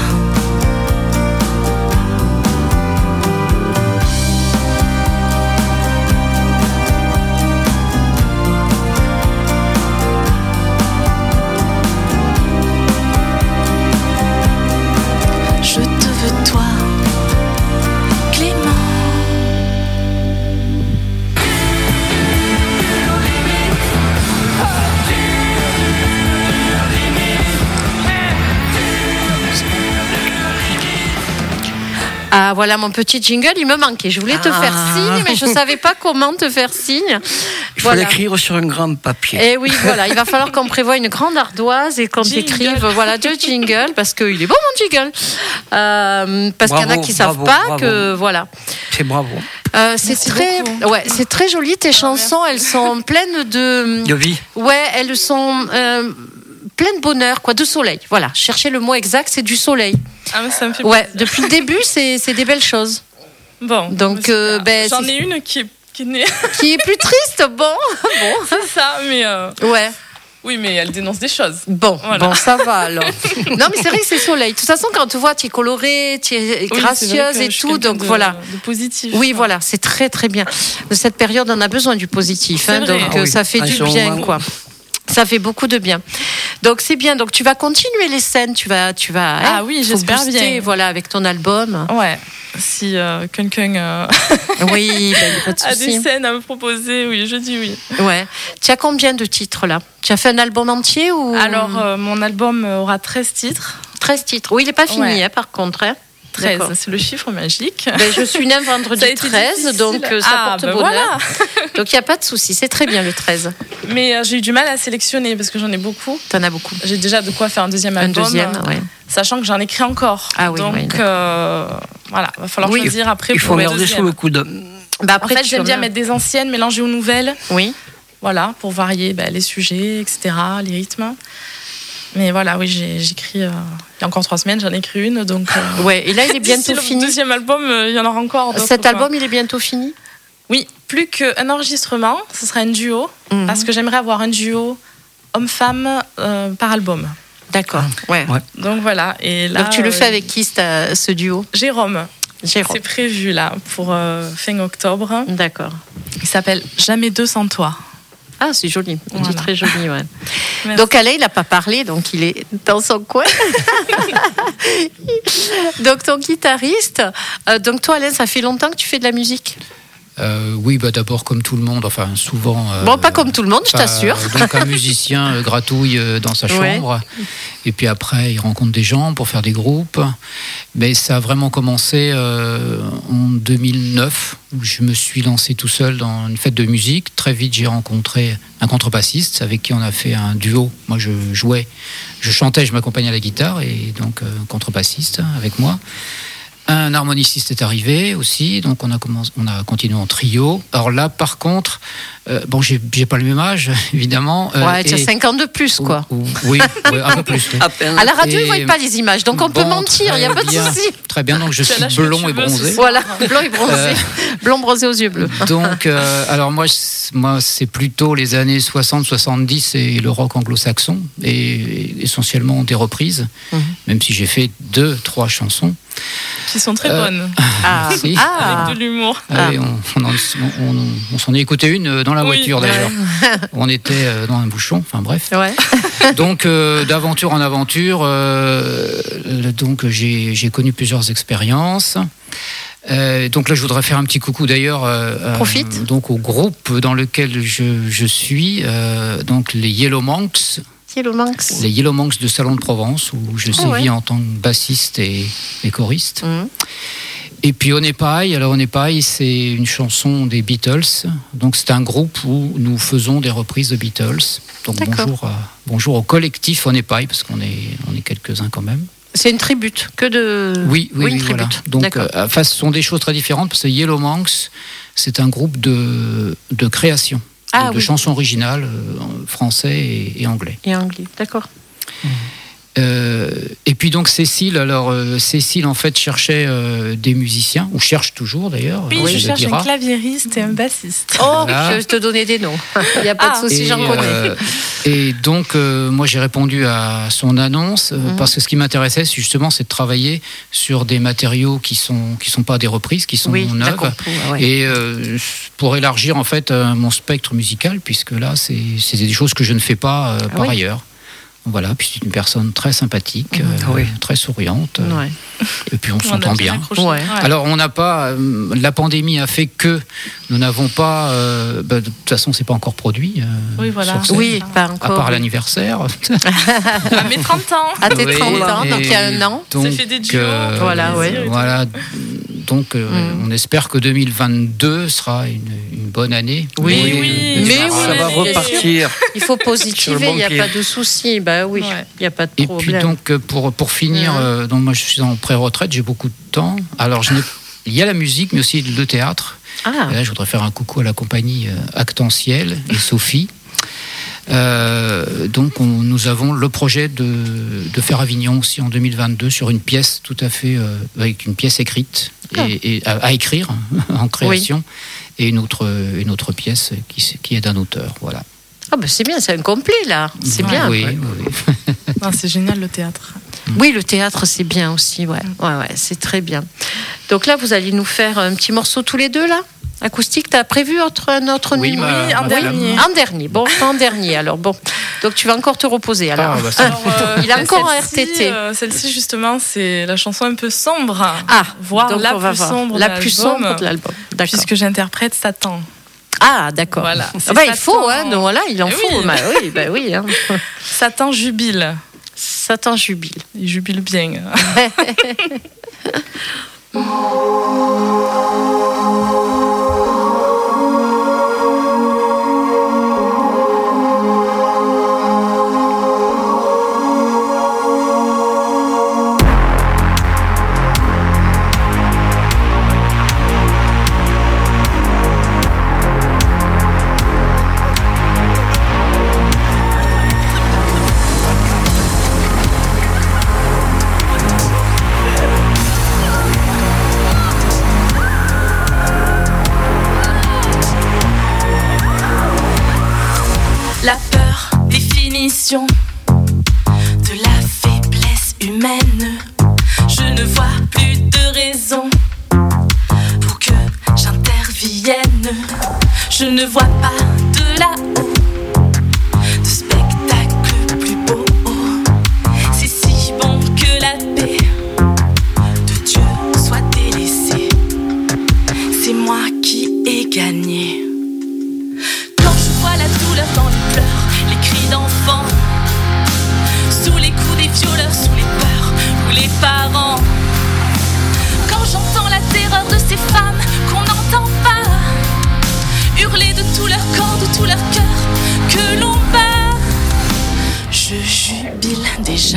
Je te veux toi, Clément. Ah, voilà mon petit jingle, il me manquait. Je voulais te Ah. faire signe, mais je ne savais pas comment te faire signe. Il faut Voilà. l'écrire sur un grand papier. Et oui, voilà, il va falloir qu'on prévoie une grande ardoise et qu'on Jingle. écrive voilà, deux jingles, parce qu'il est bon mon jingle. Euh, parce qu'il y en a Bravo, qui ne savent bravo, pas bravo. que. Voilà. C'est bravo. Euh, c'est Merci très, beaucoup. ouais, c'est très joli. Tes chansons, elles sont pleines de. De vie. Ouais, elles sont euh, pleines de bonheur, quoi, de soleil. Voilà, chercher le mot exact, c'est du soleil. Ah, mais ça me fait Ouais, plaisir. depuis le début, c'est c'est des belles choses. Bon, Donc, super. euh, ben, j'en c'est- ai une qui est, qui est née. Qui est plus triste, bon, bon, C'est ça, mais euh, ouais. oui, mais elle dénonce des choses. Bon, Voilà. bon, ça va alors. Non, mais c'est vrai que c'est soleil. De toute façon, quand on te voit, tu es colorée, tu es Oui, c'est vrai gracieuse que et je suis tout, quelqu'un donc de, voilà. De positif. Oui, voilà, c'est très très bien. De cette période, on a besoin du positif, C'est hein, vrai. donc Ah euh, oui. ça fait À du ce bien, moment- quoi. Ça fait beaucoup de bien. Donc c'est bien. Donc tu vas continuer les scènes, tu vas, tu vas. Ah hein, oui, faut j'espère booster, bien. Voilà, avec ton album. Ouais. Si euh, quelqu'un euh, Oui, ben, y a pas de a des souci. scènes à me proposer, oui, je dis oui. Ouais. Tu as combien de titres là? Tu as fait un album entier ou Alors, euh, mon album aura treize titres. treize titres. Oui, il n'est pas fini, Ouais. hein, par contre. Hein. treize, D'accord. c'est le chiffre magique. Ben, je suis née un Ça a vendredi été treize, difficile. donc euh, ça Ah, porte ben bonheur. voilà. Donc il n'y a pas de souci, c'est très bien le treize. Mais euh, j'ai eu du mal à sélectionner parce que j'en ai beaucoup. T'en as beaucoup. J'ai déjà de quoi faire un deuxième Un album. deuxième, ouais. Sachant que j'en écris encore. Ah oui, Donc oui, d'accord. euh, voilà, va falloir Oui, choisir après Il pour faut le garder sous deuxième. le coude. Bah, En après, fait, tu j'aime bien en as- mettre des anciennes mélangées aux nouvelles. Oui. Voilà, pour varier bah, les sujets, et cetera, les rythmes. Mais voilà, oui, j'ai- j'écris. euh, il y a encore trois semaines, j'en ai écrit une. Donc, euh, Ouais, et là il est bientôt d'ici le fini. deuxième album, euh, il y en aura encore. d'autres, Cet quoi. album il est bientôt fini. Oui, plus qu'un enregistrement, ce sera un duo. Mhm. Parce que j'aimerais avoir un duo homme-femme euh, par album. D'accord. Ouais. Ouais. Donc voilà. Et là, Donc tu le euh, fais avec qui ce ce duo? Jérôme. Jérôme. C'est prévu là pour euh, fin octobre. D'accord. Il s'appelle Jamais deux sans toi. Ah, c'est joli. On dit Voilà. très joli, ouais. Merci. Donc Alain, il n'a pas parlé, donc il est dans son coin. Donc ton guitariste. euh, donc toi, Alain, ça fait longtemps que tu fais de la musique? Euh, oui, bah d'abord comme tout le monde, enfin souvent. euh, Bon, pas comme tout le monde, je pas- t'assure. Donc un musicien euh, gratouille euh, dans sa Ouais. chambre, et puis après il rencontre des gens pour faire des groupes. Mais ça a vraiment commencé euh, en deux mille neuf, où je me suis lancé tout seul dans une fête de musique. Très vite, j'ai rencontré un contrebassiste avec qui on a fait un duo. Moi, je jouais, je chantais, je m'accompagnais à la guitare, et donc euh, contrebassiste avec moi. Un harmoniciste est arrivé aussi, donc on a, commencé, on a continué en trio. Alors là, par contre, euh, bon, j'ai, j'ai pas le même âge, évidemment. euh, Ouais, tu as et- cinq ans de plus, quoi. ou- ou- oui, ouais, un peu plus. oui. À peine. À la radio, ils ne Et- voient pas les images, donc on peut Bon, mentir, il n'y a très pas de bien. souci. Très bien, donc je Tu as suis la cheveux blond et cheveux, bronzé. c'est ça. Voilà, blanc et bronzé. Euh, Blond bronzé aux yeux bleus. Donc, euh, alors moi, c'est- moi, c'est plutôt les années soixante soixante-dix et le rock anglo-saxon, et essentiellement des reprises, Mhm. même si j'ai fait deux, trois chansons. Qui sont très Euh, bonnes. Ah, Si. ah. Avec de l'humour. Ah oui, on, on, en- on- on- on s'en est écouté une euh, dans la Oui, voiture ouais. d'ailleurs. On était euh, dans un bouchon, enfin bref. Ouais. Donc euh, d'aventure en aventure, euh, le- donc j'ai j'ai connu plusieurs expériences. Euh, donc là, je voudrais faire un petit coucou d'ailleurs euh, Profite. euh, donc au groupe dans lequel je, je suis, euh, donc les Yellow Monks, Yellow Monks. les Yellow Monks de Salon de Provence, où je Ah sévis ouais. en tant que bassiste et, et choriste. Mhm. Et puis Onepai, alors Onepai, c'est une chanson des Beatles. Donc c'est un groupe où nous faisons des reprises de Beatles. Donc D'accord. bonjour, à- bonjour au collectif Onepai, parce qu'on est, on est quelques-uns quand même. C'est une tribute, que de. Oui, oui, une oui, voilà. tribute. Donc, D'accord. euh, enfin, ce sont des choses très différentes parce que Yellow Monks, c'est un groupe de, de création, Ah, de, de oui. chansons originales, euh, en français et, et anglais. Et anglais, d'accord. Euh, et puis donc Cécile, alors euh, Cécile en fait cherchait euh, des musiciens, ou cherche toujours d'ailleurs. Oui, elle je le cherche dira. un claviériste et un bassiste. Oh, Voilà. je vais te donner des noms. Il n'y a pas Ah. de souci, Et, j'en connais. euh, et donc, euh, moi, j'ai répondu à son annonce euh, Mhm. parce que ce qui m'intéressait, c'est justement, c'est de travailler sur des matériaux qui sont qui sont pas des reprises, qui sont Oui, neuves, d'accord. Ouais. et euh, pour élargir en fait euh, mon spectre musical, puisque là, c'est c'est des choses que je ne fais pas euh, Ah par oui. ailleurs. Voilà, puis c'est une personne très sympathique, Mhm. euh, Oui. très souriante, euh, Ouais. et puis on On a s'entend bien. accroché. Ouais. Alors on n'a pas, euh, la pandémie a fait que nous n'avons pas, euh, bah, de toute façon c'est pas encore produit. euh, Oui, voilà. sur scène. Oui, pas À encore. part l'anniversaire. À mes trente ans. À tes Oui, trente ans, et donc il y a un an. donc, Ça fait des duos, euh, Voilà, ouais. Voilà. Donc, euh, Mm. on espère que deux mille vingt-deux sera une, une bonne année. Oui, oui, de oui. Mais démarrage. oui, Ça va bien sûr. repartir. Il faut positiver, il n'y a banquier. pas de souci. Bah oui, il Ouais. n'y a pas de Et problème. puis donc euh, pour pour finir, Mhm. euh, donc moi je suis en pré-retraite, j'ai beaucoup de temps. Alors je n'ai- il y a la musique, mais aussi le théâtre. Ah, Et là, je voudrais faire un coucou à la compagnie euh, Actentiel et Sophie. Euh, donc, on- nous avons le projet de, de faire Avignon aussi en deux mille vingt-deux sur une pièce tout à fait, euh, avec une pièce écrite et, et à, à écrire en création, et une autre, une autre pièce qui, s- qui est d'un auteur. Voilà. Ah bah c'est bien, c'est un complet là. C'est Ouais. bien. Oui, Ouais. oui, oui. Non, c'est génial le théâtre. Oui, le théâtre, c'est bien aussi. Ouais, ouais, ouais, c'est très bien. Donc là, vous allez nous faire un petit morceau tous les deux là, acoustique. T'as prévu autre, un autre Oui, numéro ma- Oui, en ma dernier. En dernier. Bon, en dernier. Alors bon, donc tu vas encore te reposer alors. Ah, bah, ça- Alors, euh, Il a encore un celle-ci, R T T. euh, Celle-ci, justement, c'est la chanson un peu sombre. Ah, voire donc la on va plus voir. sombre la de plus l'album, sombre de l'album. D'accord. Puisque j'interprète Satan. Ah, d'accord. Voilà. Ah C'est bah, il Satan. faut, hein. Donc, voilà, il en Eh faut. oui. Bah, oui, bah oui. Hein. Satan jubile. Satan jubile. Il jubile bien. La peur, définition de la faiblesse humaine. Je ne vois plus de raison pour que j'intervienne. Je ne vois pas de là-haut de spectacle plus beau. C'est si bon que la paix de Dieu soit délaissée. C'est moi qui ai gagné. Quand je vois la douleur dans les pleurs, les cris d'enfants, sous les coups des violeurs, sous les peurs ou les parents. Quand j'entends la terreur de ces femmes qu'on n'entend pas, hurler de tout leur corps, de tout leur cœur, que l'on bat, je jubile déjà.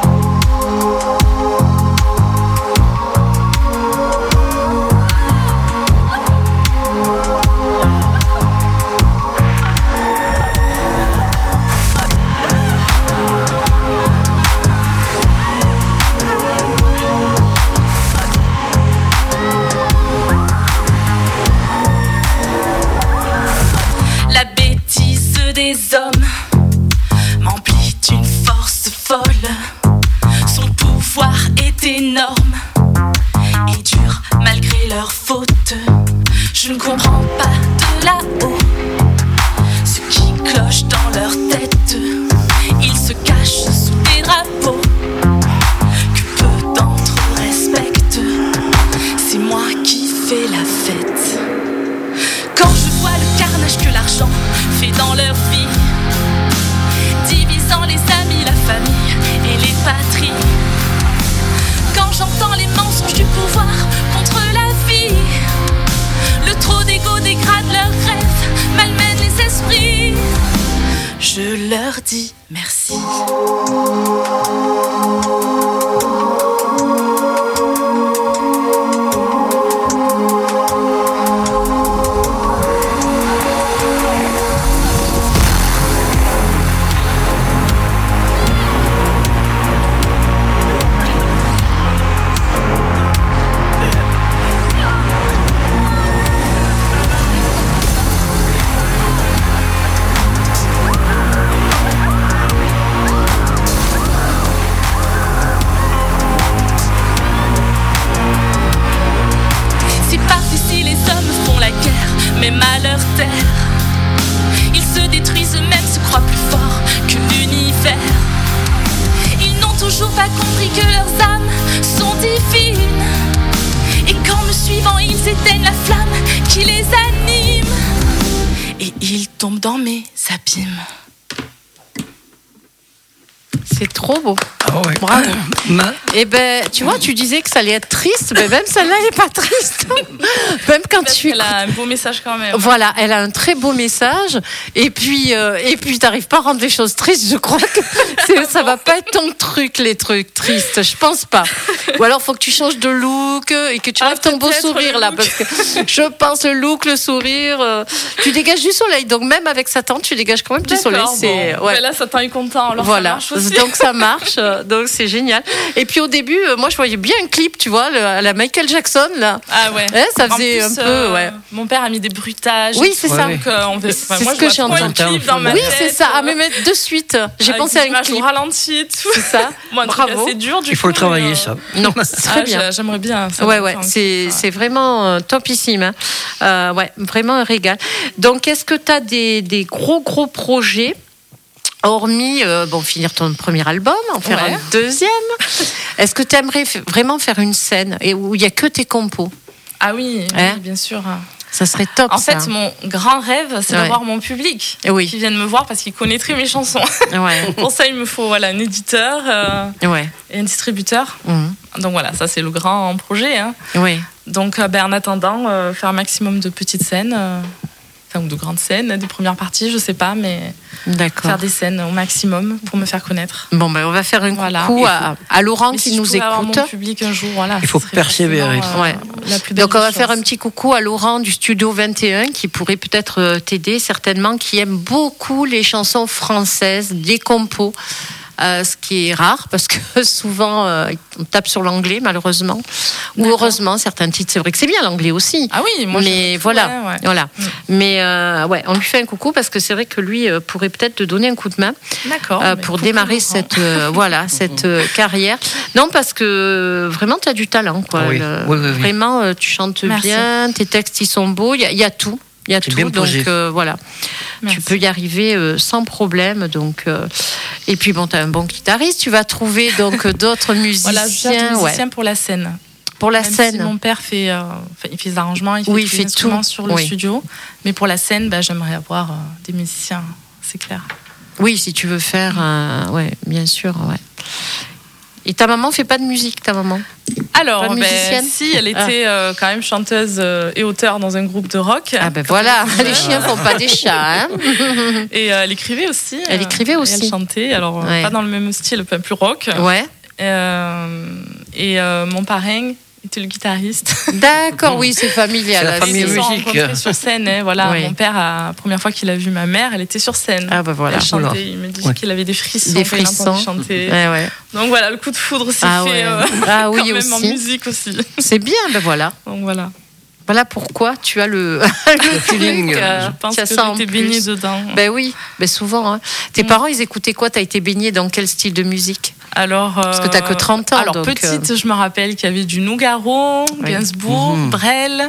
La bêtise des hommes m'emplit d'une force folle. Son pouvoir est énorme et dur malgré leurs fautes. Je ne comprends pas de là-haut ce qui cloche dans leur tête. Ils se cachent sous des drapeaux que peu d'entre eux respectent. C'est moi qui fais la fête. Quand je vois le carnage que l'argent fait dans leur vie, divisant les amis, la famille et les patries. Quand j'entends les mensonges du pouvoir contre la mes malheurs taire. Ils se détruisent eux-mêmes, se croient plus forts que l'univers. Ils n'ont toujours pas compris que leurs âmes sont divines. Et qu'en me suivant, ils éteignent la flamme qui les anime. Et ils tombent dans mes abîmes. C'est trop beau. Ah ouais. Bravo. Ma- Et ben, tu vois, tu disais que ça allait être triste, mais même celle-là, elle n'est pas triste. Même quand Parce tu qu'elle a un beau message quand même. Voilà, elle a un très beau message. Et puis, euh, et puis, t'arrives pas à rendre les choses tristes. Je crois que c'est, ça va pas être ton truc, les trucs tristes. Je pense pas. Ou alors, faut que tu changes de look et que tu Ah, enlèves ton beau peut-être sourire le là, look. parce que je pense le look, le sourire, euh, tu dégages du soleil. Donc même avec Satan, tu dégages quand même du soleil. D'accord, C'est bon. ouais. Mais là, Satan est content, alors Voilà, ça marche aussi. donc ça marche, euh, donc c'est génial. Et puis au début, euh, moi je voyais bien un clip, tu vois, le- à la Michael Jackson là. Ah ouais. Ouais, ça En faisait plus, un peu, euh, ouais. Mon père a mis des bruitages. Oui, c'est Ouais, ça. ouais. Donc, euh, on veut- C'est enfin, moi, ce je que vois j'ai trop un entendu. clip dans ma Oui, tête. c'est ça. euh, À me mettre de suite. J'ai avec pensé des à un images au clip. ralenti et tout. C'est ça. Moi, un truc Bravo. assez dur, du Il faut coup, le travailler, mais, euh, ça. Non, c'est très ah, bien. j'a- J'aimerais bien. ça Ouais, me ouais, fait un c'est, kiff, c'est vraiment euh, topissime. Hein. Euh, ouais, vraiment un régal. Donc, est-ce que tu as des, des gros, gros projets, hormis euh, bon, finir ton premier album, en faire Ouais. un deuxième? Est-ce que tu aimerais f- vraiment faire une scène et où il n'y a que tes compos? Ah oui, Hein oui, bien sûr. Ça serait top. En ça. fait, mon grand rêve, c'est Ouais. d'avoir mon public Oui. qui vienne me voir parce qu'il connaîtrait mes chansons. Ouais, Pour ça, il me faut voilà, un éditeur euh, ouais. et un distributeur. Mhm. Donc voilà, ça c'est le grand projet. Hein. Oui. Donc euh, ben, en attendant, euh, faire un maximum de petites scènes, euh, enfin ou de grandes scènes, des premières parties, je sais pas, mais D'accord. faire des scènes au maximum pour me faire connaître. Bon, ben, on va faire un Voilà. coucou Il à, à Laurent Mais qui si je nous pouvais avoir écoute. mon public un jour, voilà. Il ce faut serait persévérer. forcément, euh, Ouais. la plus belle Donc on va des faire choses. un petit coucou à Laurent du Studio vingt et un qui pourrait peut-être euh, t'aider certainement, qui aime beaucoup les chansons françaises, des compos. Euh, ce qui est rare parce que souvent euh, on tape sur l'anglais malheureusement ou D'accord. heureusement certains titres, c'est vrai que c'est bien l'anglais aussi. Ah oui, moi mais j'aime tout, voilà, ouais, ouais. voilà. Mm. Mais euh, ouais, on lui fait un coucou parce que c'est vrai que lui euh, pourrait peut-être te donner un coup de main D'accord. euh, mais pour coucou, démarrer Laurent. cette euh, voilà cette euh, carrière. Non, parce que vraiment tu as du talent quoi. Oui. Le- Oui, oui, oui. Vraiment euh, tu chantes Merci. bien, tes textes ils sont beaux, il y, a- il y a tout. Il y a C'est tout, bien donc posé. euh, voilà, Merci. tu peux y arriver euh, sans problème. Donc, euh, et puis bon, tu as un bon guitariste, tu vas trouver donc euh, d'autres musiciens, Voilà, je cherche des ouais, musiciens pour la scène. pour la Même scène. Si mon père fait, euh, enfin, il fait des arrangements, il fait, Oui, tous il les fait instruments tout. sur le Oui. studio. Mais pour la scène, bah, j'aimerais avoir euh, des musiciens, c'est clair. Oui, si tu veux faire, un- ouais, bien sûr, ouais. Et ta maman fait pas de musique, ta maman? Alors, Pas de ben, musicienne si, elle était euh, quand même chanteuse euh, et auteur dans un groupe de rock. Ah ben voilà, les chiens font pas des chats, hein. Et euh, elle écrivait aussi. Elle euh, écrivait et aussi. elle chantait, alors euh, Ouais. pas dans le même style, pas plus rock. Ouais. Euh, et euh, mon parrain était le guitariste. D'accord, oui, c'est familial. C'est la là, famille Ils se sont musique. rencontrés sur scène. Hein, voilà, Oui. mon père, a- la première fois qu'il a vu ma mère, elle était sur scène. Ah ben voilà. Elle chantait. Oula. Il me dit Ouais. qu'il avait des frissons. Des quand il a entendu frissons. chanter. Ouais, ouais. Donc voilà, le coup de foudre s'est Ah fait ouais. euh, Ah quand oui, même en aussi. musique aussi. C'est bien, ben voilà. Donc voilà. Voilà pourquoi tu as le, le feeling, truc, euh, Je pense tu as que ça en j'étais plus. baignée dedans. Ben oui, ben souvent. Hein. Tes Mm. parents, ils écoutaient quoi? T'as été baignée dans quel style de musique? Alors, Parce que t'as que trente ans, Alors donc, petite, je me rappelle qu'il y avait du Nougaro, Oui. Gainsbourg, Mhm. Brel,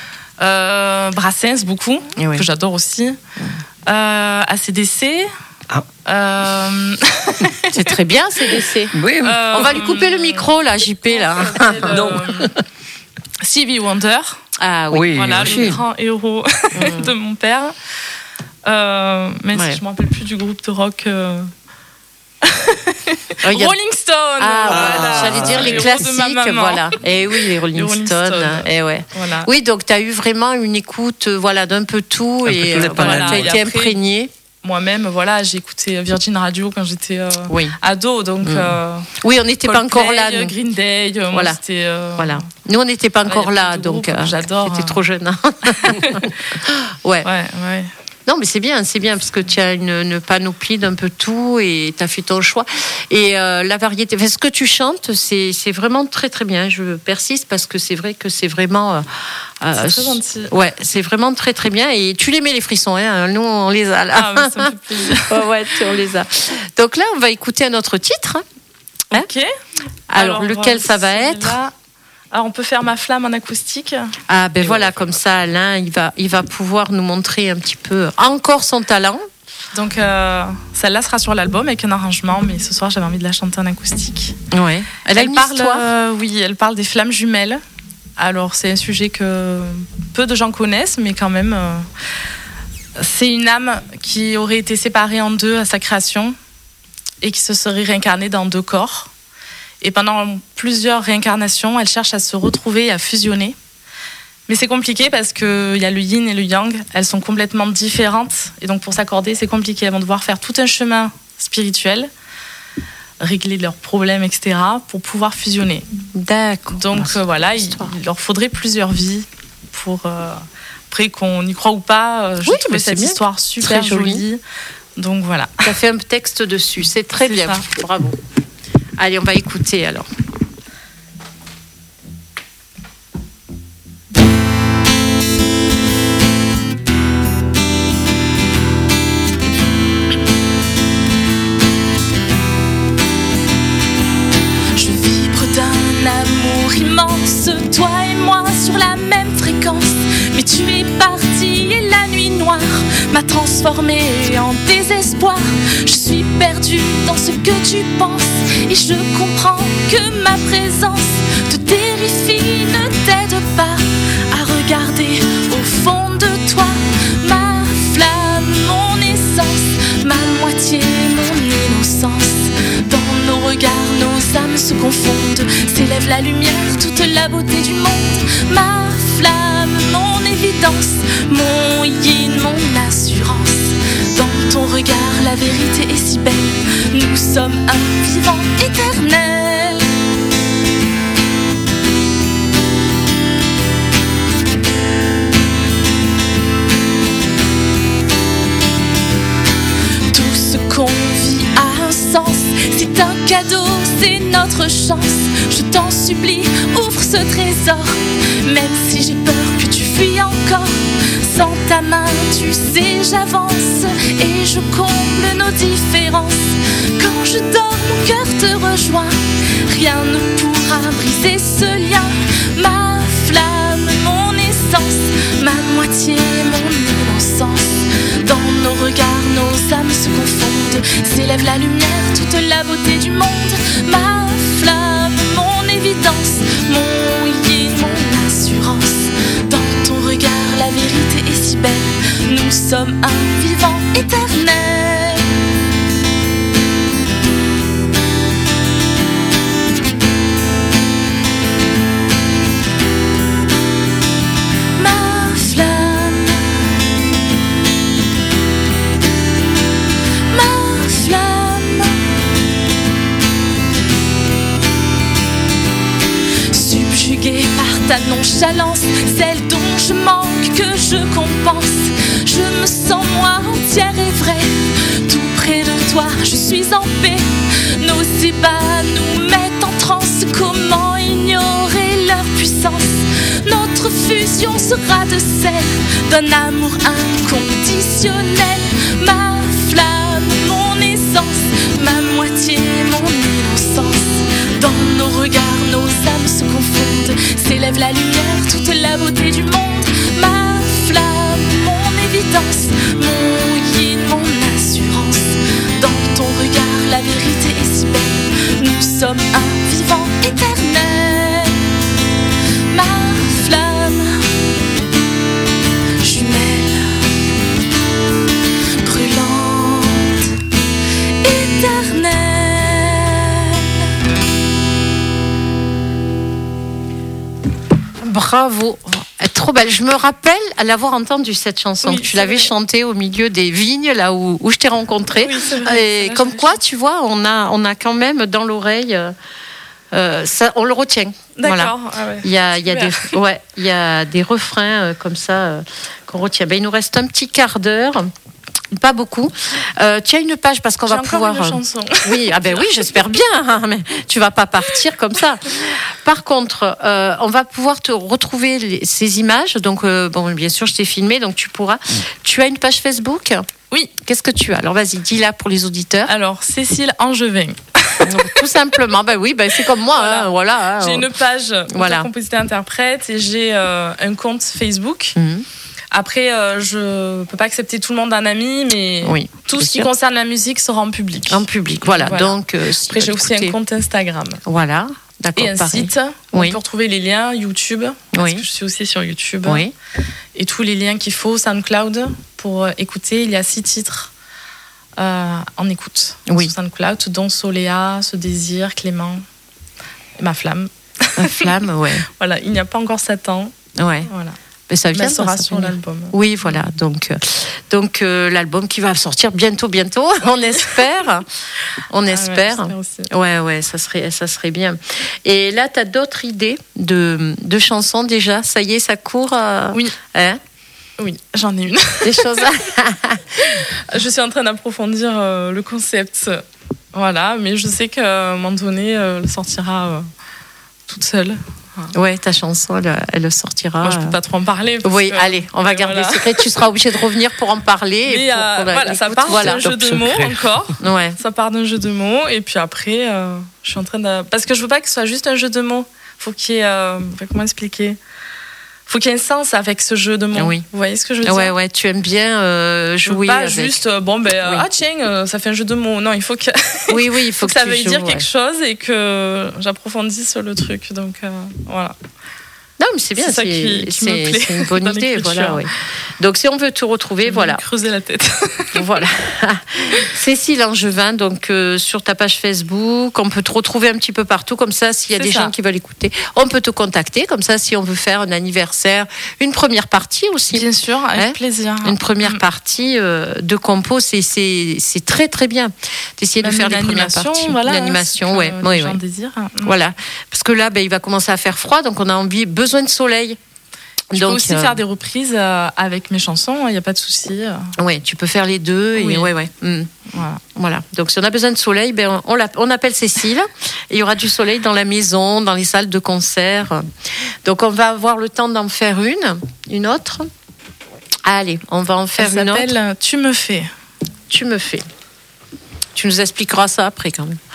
euh, Brassens beaucoup, Et oui. que j'adore aussi. Euh, A C D C. Ah. Euh, C'est très bien, C D C. Oui, mais- euh, On va lui couper le micro, là, J P, là. non. Stevie Wonder, Ah oui. oui, voilà aussi. le grand héros de mon père. Euh, même Ouais. si je me rappelle plus du groupe de rock. euh, Regarde. Rolling Stone. Ah, voilà. j'allais dire les héros de classiques, ma maman. voilà. Et oui, les Rolling, Les Rolling Stones. Stones. Et ouais. Voilà. Oui, donc tu as eu vraiment une écoute, euh, voilà, d'un peu tout, Un peu et tous les euh, voilà, palais. tu as Et été après- imprégné. Moi-même, voilà, j'ai écouté Virgin Radio quand j'étais euh, Oui. ado, donc. Mm. euh, Oui, on n'était pas Coldplay, encore là, nous. Green Day, euh, moi, Voilà. c'était. euh, Voilà. Nous, on n'était pas il y a encore plein là, de donc groupes que euh, j'adore, j'étais hein. trop jeune. hein. ouais. Ouais, ouais. Non, mais c'est bien, c'est bien, parce que tu as une, une panoplie d'un peu tout et tu as fait ton choix. Et euh, la variété, enfin, ce que tu chantes, c'est, c'est vraiment très très bien. Je persiste parce que c'est vrai que c'est vraiment. Euh, euh, C'est très gentil. Ouais, c'est vraiment très très bien. Et tu les mets les frissons, hein. Nous, on les a là. Ah, mais ça me fait plaisir. ouais, ouais, tu- on les a. Donc là, on va écouter un autre titre. Hein. Ok. Alors, lequel euh, ça va être? celui-là, Alors, on peut faire Ma flamme en acoustique. Ah ben voilà, comme ça Alain, il va, il va pouvoir nous montrer un petit peu encore son talent. Donc, euh, celle-là sera sur l'album avec un arrangement, mais ce soir, j'avais envie de la chanter en acoustique. Ouais. Elle a Elle une parle, histoire. euh, oui, elle parle des flammes jumelles. Alors, c'est un sujet que peu de gens connaissent, mais quand même, euh, c'est une âme qui aurait été séparée en deux à sa création et qui se serait réincarnée dans deux corps. Et pendant plusieurs réincarnations, elle cherche à se retrouver, à fusionner. Mais c'est compliqué parce qu'il y a le yin et le yang, elles sont complètement différentes. Et donc pour s'accorder, c'est compliqué. Elles vont devoir faire tout un chemin spirituel, régler leurs problèmes, et cetera, pour pouvoir fusionner. D'accord. Donc euh, voilà, il, il leur faudrait plusieurs vies pour... Euh, après, qu'on y croit ou pas, euh, j'ai Oui, trouvé mais c'est cette bien. histoire super Très jolie. jolie. Donc voilà. Tu as fait un texte dessus, c'est très C'est bien. ça. Bravo. Allez, on va écouter alors. Je vibre d'un amour immense, toi et moi sur la même fréquence. Mais tu es parti et la nuit noire m'a transformée en désespoir. Je suis perdue dans ce que tu penses et je comprends que ma présence te terrifie. Ne t'aide pas à regarder au fond de toi ma flamme, mon essence, ma moitié, mon innocence. Dans nos regards, nos âmes se confondent, s'élève la lumière, toute la beauté du monde. Ma flamme, mon évidence, mon yin, mon assurance. Dans ton regard, la vérité est si belle. Nous sommes un vivant éternel. Tout ce qu'on vit a un sens. C'est un cadeau, c'est notre chance. Je t'en supplie, ouvre ce trésor. Même si j'ai peur que tu fuis encore, sans ta main, tu sais, j'avance et je comble nos différences. Quand je dors, mon cœur te rejoint. Rien ne pourra briser ce lien. Ma flamme, mon essence, ma moitié, mon innocence. Dans nos regards, nos âmes se confondent, s'élève la lumière, toute la beauté du monde. Ma flamme, mon évidence, mon yin, mon assurance. Dans ton regard, la vérité est si belle. Nous sommes un vivant éternel. Ma flamme, ma flamme. Subjuguée par ta nonchalance, celle dont je manque, que je compense. Je me sens moi entière et vraie. Tout près de toi, je suis en paix. Nos ébats nous mettent en transe. Comment ignorer leur puissance? Notre fusion sera de celle d'un amour inconditionnel. Ma flamme, mon essence, ma moitié, mon innocence. Dans nos regards, nos âmes se confondent, s'élève la lumière, toute la beauté du monde. Ma flamme, mon évidence, mon yin, mon assurance. Dans ton regard, la vérité est si belle. Nous sommes un vivant éternel. Ma flamme jumelle, brûlante, éternelle. Bravo. Elle est trop belle. Je me rappelle à l'avoir entendu cette chanson. Oui, que tu c'est l'avais vrai. chantée au milieu des vignes, là où, où je t'ai rencontrée. Oui, c'est vrai, Et c'est vrai, comme je quoi, l'avais tu vois, on a, on a quand même dans l'oreille, euh, euh, ça, on le retient. D'accord. Voilà. Ah ouais. Il y a, il y a Super. des, ouais, il y a des refrains euh, comme ça euh, qu'on retient. Ben, il nous reste un petit quart d'heure. Pas beaucoup. Euh, tu as une page parce qu'on J'ai va encore pouvoir. une euh, chanson. Oui, ah ben oui, j'espère bien, hein, mais tu vas pas partir comme ça. Par contre, euh, on va pouvoir te retrouver les- ces images. Donc, euh, bon, bien sûr, je t'ai filmé, donc tu pourras. Tu as une page Facebook ? Oui. Qu'est-ce que tu as ? Alors, vas-y, dis-la pour les auditeurs. Alors, Cécile Angevin. Tout simplement. Ben oui, ben c'est comme moi. Voilà. Hein, voilà hein. J'ai une page Voilà. auteur-compositeur-interprète et j'ai euh, un compte Facebook. Mhm. Après, euh, je peux pas accepter tout le monde en ami, mais Oui, tout bien ce qui sûr. concerne la musique sera en public. En public, voilà. Voilà. Donc, euh, si Après, j'ai vous aussi un écoutez- compte Instagram Voilà, d'accord. et un pareil. site où Oui. on peut retrouver les liens YouTube, parce Oui. que je suis aussi sur YouTube, Oui, et tous les liens qu'il faut, SoundCloud, pour euh, écouter. Il y a six titres euh, en écoute Oui. sur SoundCloud, dont Soléa, Ce Désir, Clément et Ma Flamme. la flamme, ouais. Voilà, il n'y a pas encore sept ans. Ouais. Voilà. Mais ça Mais vient elle sera ça sur vient. l'album. Oui, voilà. Donc, euh, donc euh, l'album qui va sortir bientôt, bientôt, on espère. On Ah ouais, espère. j'espère aussi. Ouais, ouais, ça serait, ça serait bien. Et là, tu as d'autres idées de, de chansons déjà. Ça y est, ça court. euh, Oui. Hein, Oui, j'en ai une. des choses. Je suis en train d'approfondir euh, le concept. Voilà, mais je sais qu'à un moment donné, euh, elle sortira euh, toute seule. Ouais, ta chanson, elle, elle sortira. Moi, je peux pas trop en parler. parce Oui, que- allez, on va mais garder voilà. secret. Tu seras obligé de revenir pour en parler. Mais et pour euh, qu'on la- voilà, ça l'écoute. part Voilà. d'un jeu top de mots secret. encore. Ouais. Ça part d'un jeu de mots. Et puis après, euh, je suis en train de. Parce que je veux pas que ce soit juste un jeu de mots. Faut qu'il y ait. euh, Comment expliquer? Faut qu'il y ait un sens avec ce jeu de mots. Oui. Vous voyez ce que je veux dire? Ouais, ouais, tu aimes bien euh, Je veux jouer pas avec. juste, euh, bon, ben, euh, Oui. ah tiens, euh, ça fait un jeu de mots. Non, il faut que, Oui, oui, il faut, faut que ça tu veuille joues, dire ouais. quelque chose et que j'approfondisse le truc. Donc, euh, voilà. Non, mais c'est bien, C'est ça c'est qui- qui me c'est- plaît c'est une bonne dans idée. l'écriture. Voilà, oui. Donc, si on veut te retrouver, voilà. Creuser la tête. Voilà. Cécile Angevin, donc euh, sur ta page Facebook, on peut te retrouver un petit peu partout, comme ça, s'il y a C'est des ça. gens qui veulent écouter, on peut te contacter, comme ça, si on veut faire un anniversaire, une première partie aussi. Bien sûr, avec Hein plaisir. Une première Mm. partie euh, de compo, c'est c'est c'est très très bien d'essayer de Même faire une les premières animation, parties. voilà, Une hein, animation, c'est ouais, que oui, les gens oui. désirent. Mm. Voilà, parce que là, ben, il va commencer à faire froid, donc on a envie, besoin de soleil. Je donc, peux aussi euh, faire des reprises euh, avec mes chansons, il n'y a pas de souci. euh, ouais, tu peux faire les deux. Et Oui. ouais, ouais. Mm. Voilà. Voilà. Donc, si on a besoin de soleil, ben, on, l'app- on appelle Cécile. Et il y aura du soleil dans la maison, dans les salles de concert. Donc, on va avoir le temps d'en faire une, une autre. Allez, on va en faire Elle une autre. s'appelle euh, Tu me fais. Tu me fais. Tu nous expliqueras ça après, quand même.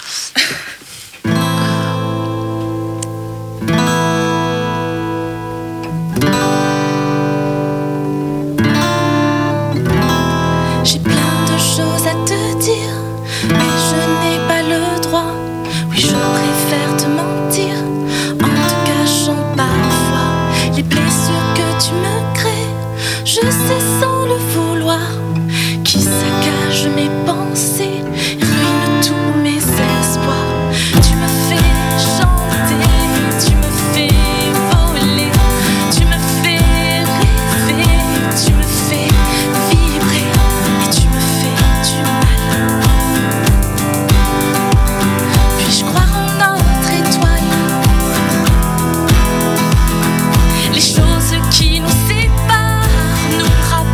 J'ai plein de choses à te dire, mais je n'ai pas le droit. Oui, je préfère te mentir en te cachant parfois les blessures que tu me crées. Je sais sans le vouloir qui saccage mes pensées, ruine tous mes espoirs. Tu me fais chanter, tu me fais voler, tu me fais rêver, tu me fais vibrer et tu me fais du mal. Puis-je croire en notre étoile? Les choses qui nous séparent nous rappellent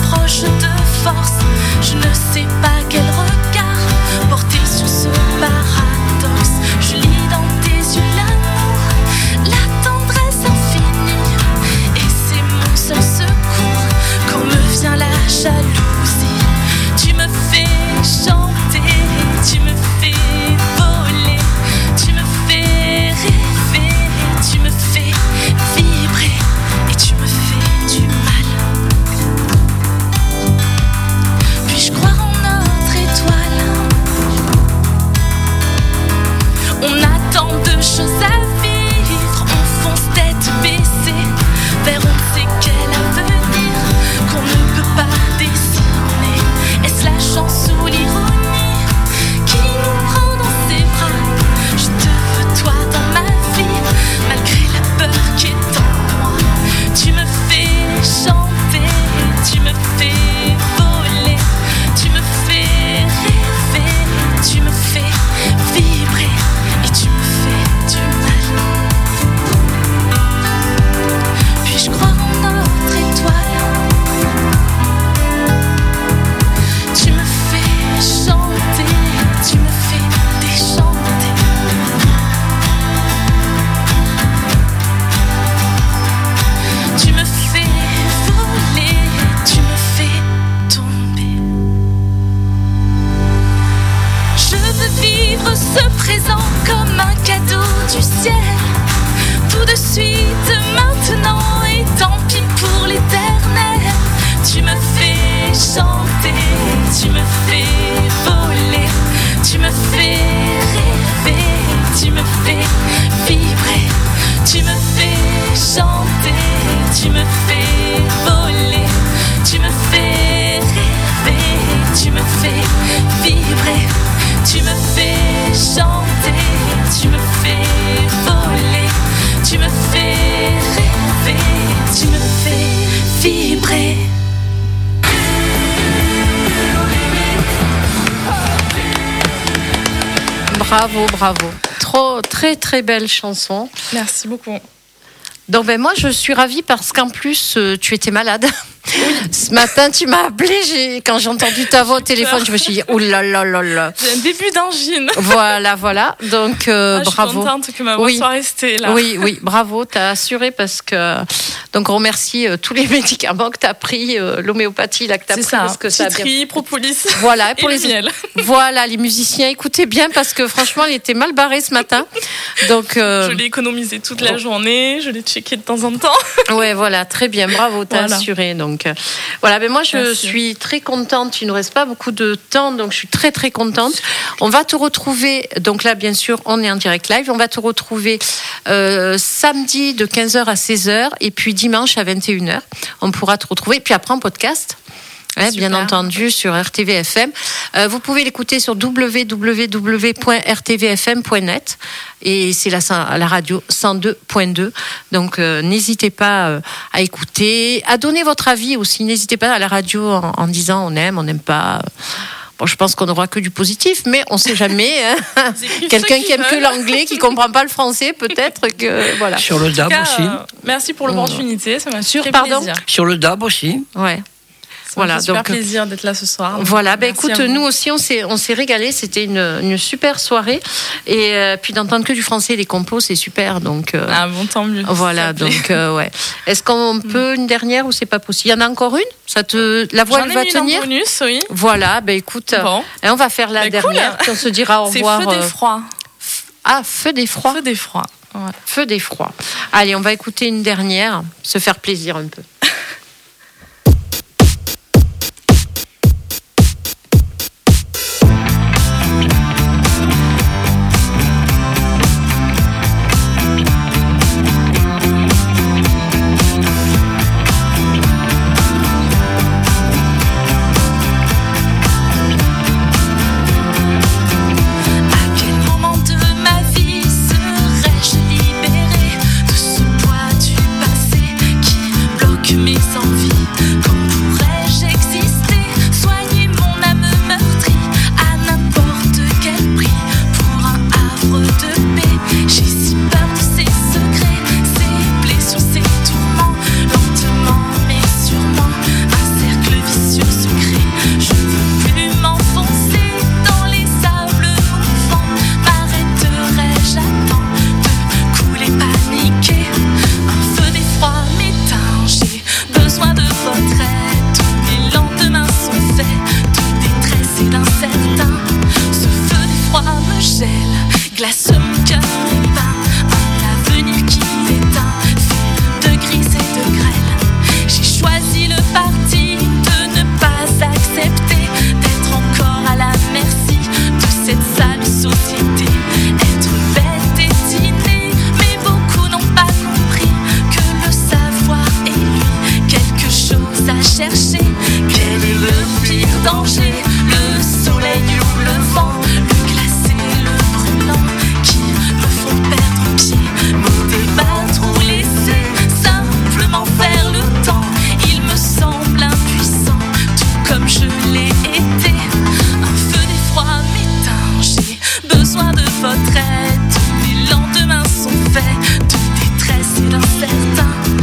Bravo, bravo. Trop, très, très belle chanson. Merci beaucoup. Donc, ben, moi, je suis ravie parce qu'en plus, euh, tu étais malade. Oui. Ce matin, tu m'as appelé. J'ai... Quand j'ai entendu ta voix au téléphone, je me suis dit, oh là là là là. J'ai un début d'angine. Voilà, voilà. Donc, euh, ah, bravo. Je suis contente que ma voix oui. soit restée là. Oui, oui, bravo. Tu as assuré parce que. Donc, on remercie euh, tous les médicaments que tu as pris, euh, l'homéopathie là, que tu as pris. Ça, parce que ça a bien... propolis. Voilà, et pour et les miel. Voilà, les musiciens, écoutez bien parce que franchement, il était mal barré ce matin. Donc, euh... je l'ai économisé toute la journée, je l'ai checké de temps en temps. Ouais, voilà, très bien, bravo, t'as voilà. assuré. Donc, euh, voilà, ben moi je Merci. suis très contente. Il ne reste pas beaucoup de temps, donc je suis très très contente. On va te retrouver. Donc là, bien sûr, on est en direct live. On va te retrouver euh, samedi de quinze heures à seize heures et puis dimanche à vingt et une heures. On pourra te retrouver. Puis après en podcast. Ouais, bien entendu sur R T V F M. Euh, vous pouvez l'écouter sur w w w point r t v f m point net et c'est la, la radio cent deux point deux. Donc euh, n'hésitez pas euh, à écouter, à donner votre avis aussi. N'hésitez pas à la radio en, en disant on aime, on n'aime pas. Bon, je pense qu'on n'aura que du positif, mais on ne sait jamais. Hein. Quelqu'un qui aime que l'anglais, qui ne comprend pas le français, peut-être que voilà. Sur le D A B cas, aussi. Euh, merci pour l'opportunité, ça m'a Sur, fait pardon plaisir. Sur le D A B aussi. Ouais. Ça voilà, super donc, plaisir d'être là ce soir. Voilà, ben écoute, nous aussi on s'est on s'est régalé, c'était une, une super soirée et euh, puis d'entendre que du français et des compos, c'est super donc. Euh, ah bon, tant mieux. Voilà, donc euh, ouais. Est-ce qu'on peut une dernière ou c'est pas possible? Il y en a encore une? Ça te la voix J'en elle ai va mis tenir? En bonus, oui. Voilà, ben écoute, bon. et on va faire la ben dernière, cool. puis on se dira au revoir. C'est Feu d'effroi. Ah, Feu d'effroi. Feu d'effroi. Ouais. Feu d'effroi. Allez, on va écouter une dernière, se faire plaisir un peu.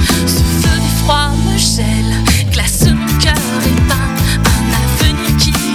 Ce feu d'effroi me gèle, glace mon cœur éteint, un avenir qui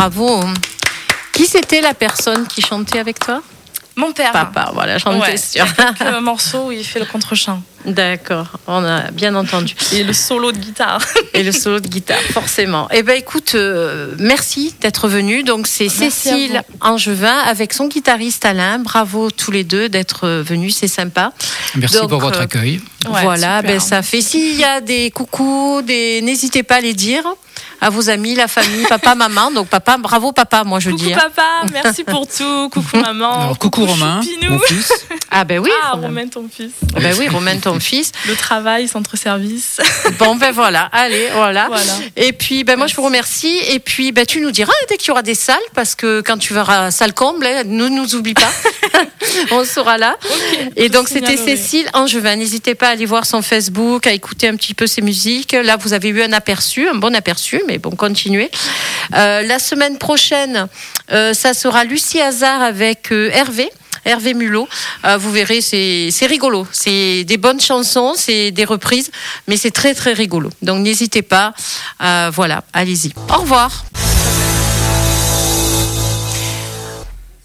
bravo. Qui c'était la personne qui chantait avec toi? Mon père. Papa, voilà, j'en étais Ouais, sûre. il y a quelques morceaux où il fait le contre-chant. D'accord, on a bien entendu. Et le solo de guitare. Et le solo de guitare, forcément. Eh ben, écoute, euh, merci d'être venu. Donc, c'est Merci Cécile Angevin avec son guitariste Alain. Bravo tous les deux d'être venus, c'est sympa. Merci Donc, pour votre euh, accueil. Ouais, voilà, super. ben ça fait. S'il y a des coucous, des, n'hésitez pas à les dire à vos amis, la famille, papa, maman. Donc, papa, bravo papa, moi je Coucou dis. hein. papa, merci pour tout. Coucou maman. Alors, coucou Romain, Choupinou. mon fils. Ah ben oui, Ah, Romain. Romain, ton fils. Ben oui, Romain, ton fils. Le travail, centre-service. Bon ben voilà, allez, voilà. Voilà. Et puis ben moi je vous remercie. Et puis ben tu nous diras dès qu'il y aura des salles, parce que quand tu verras salle comble, hein, ne nous oublie pas. On sera là. Et donc je c'était signalerai. Cécile Angevin. N'hésitez pas à aller voir son Facebook, à écouter un petit peu ses musiques. Là vous avez eu un aperçu, un bon aperçu, mais bon continuez. Euh, la semaine prochaine, euh, ça sera Lucie Hazard avec euh, Hervé. Hervé Mulot, euh, vous verrez, c'est, c'est rigolo. C'est des bonnes chansons, c'est des reprises, mais c'est très très rigolo. Donc n'hésitez pas, euh, voilà, allez-y. Au revoir.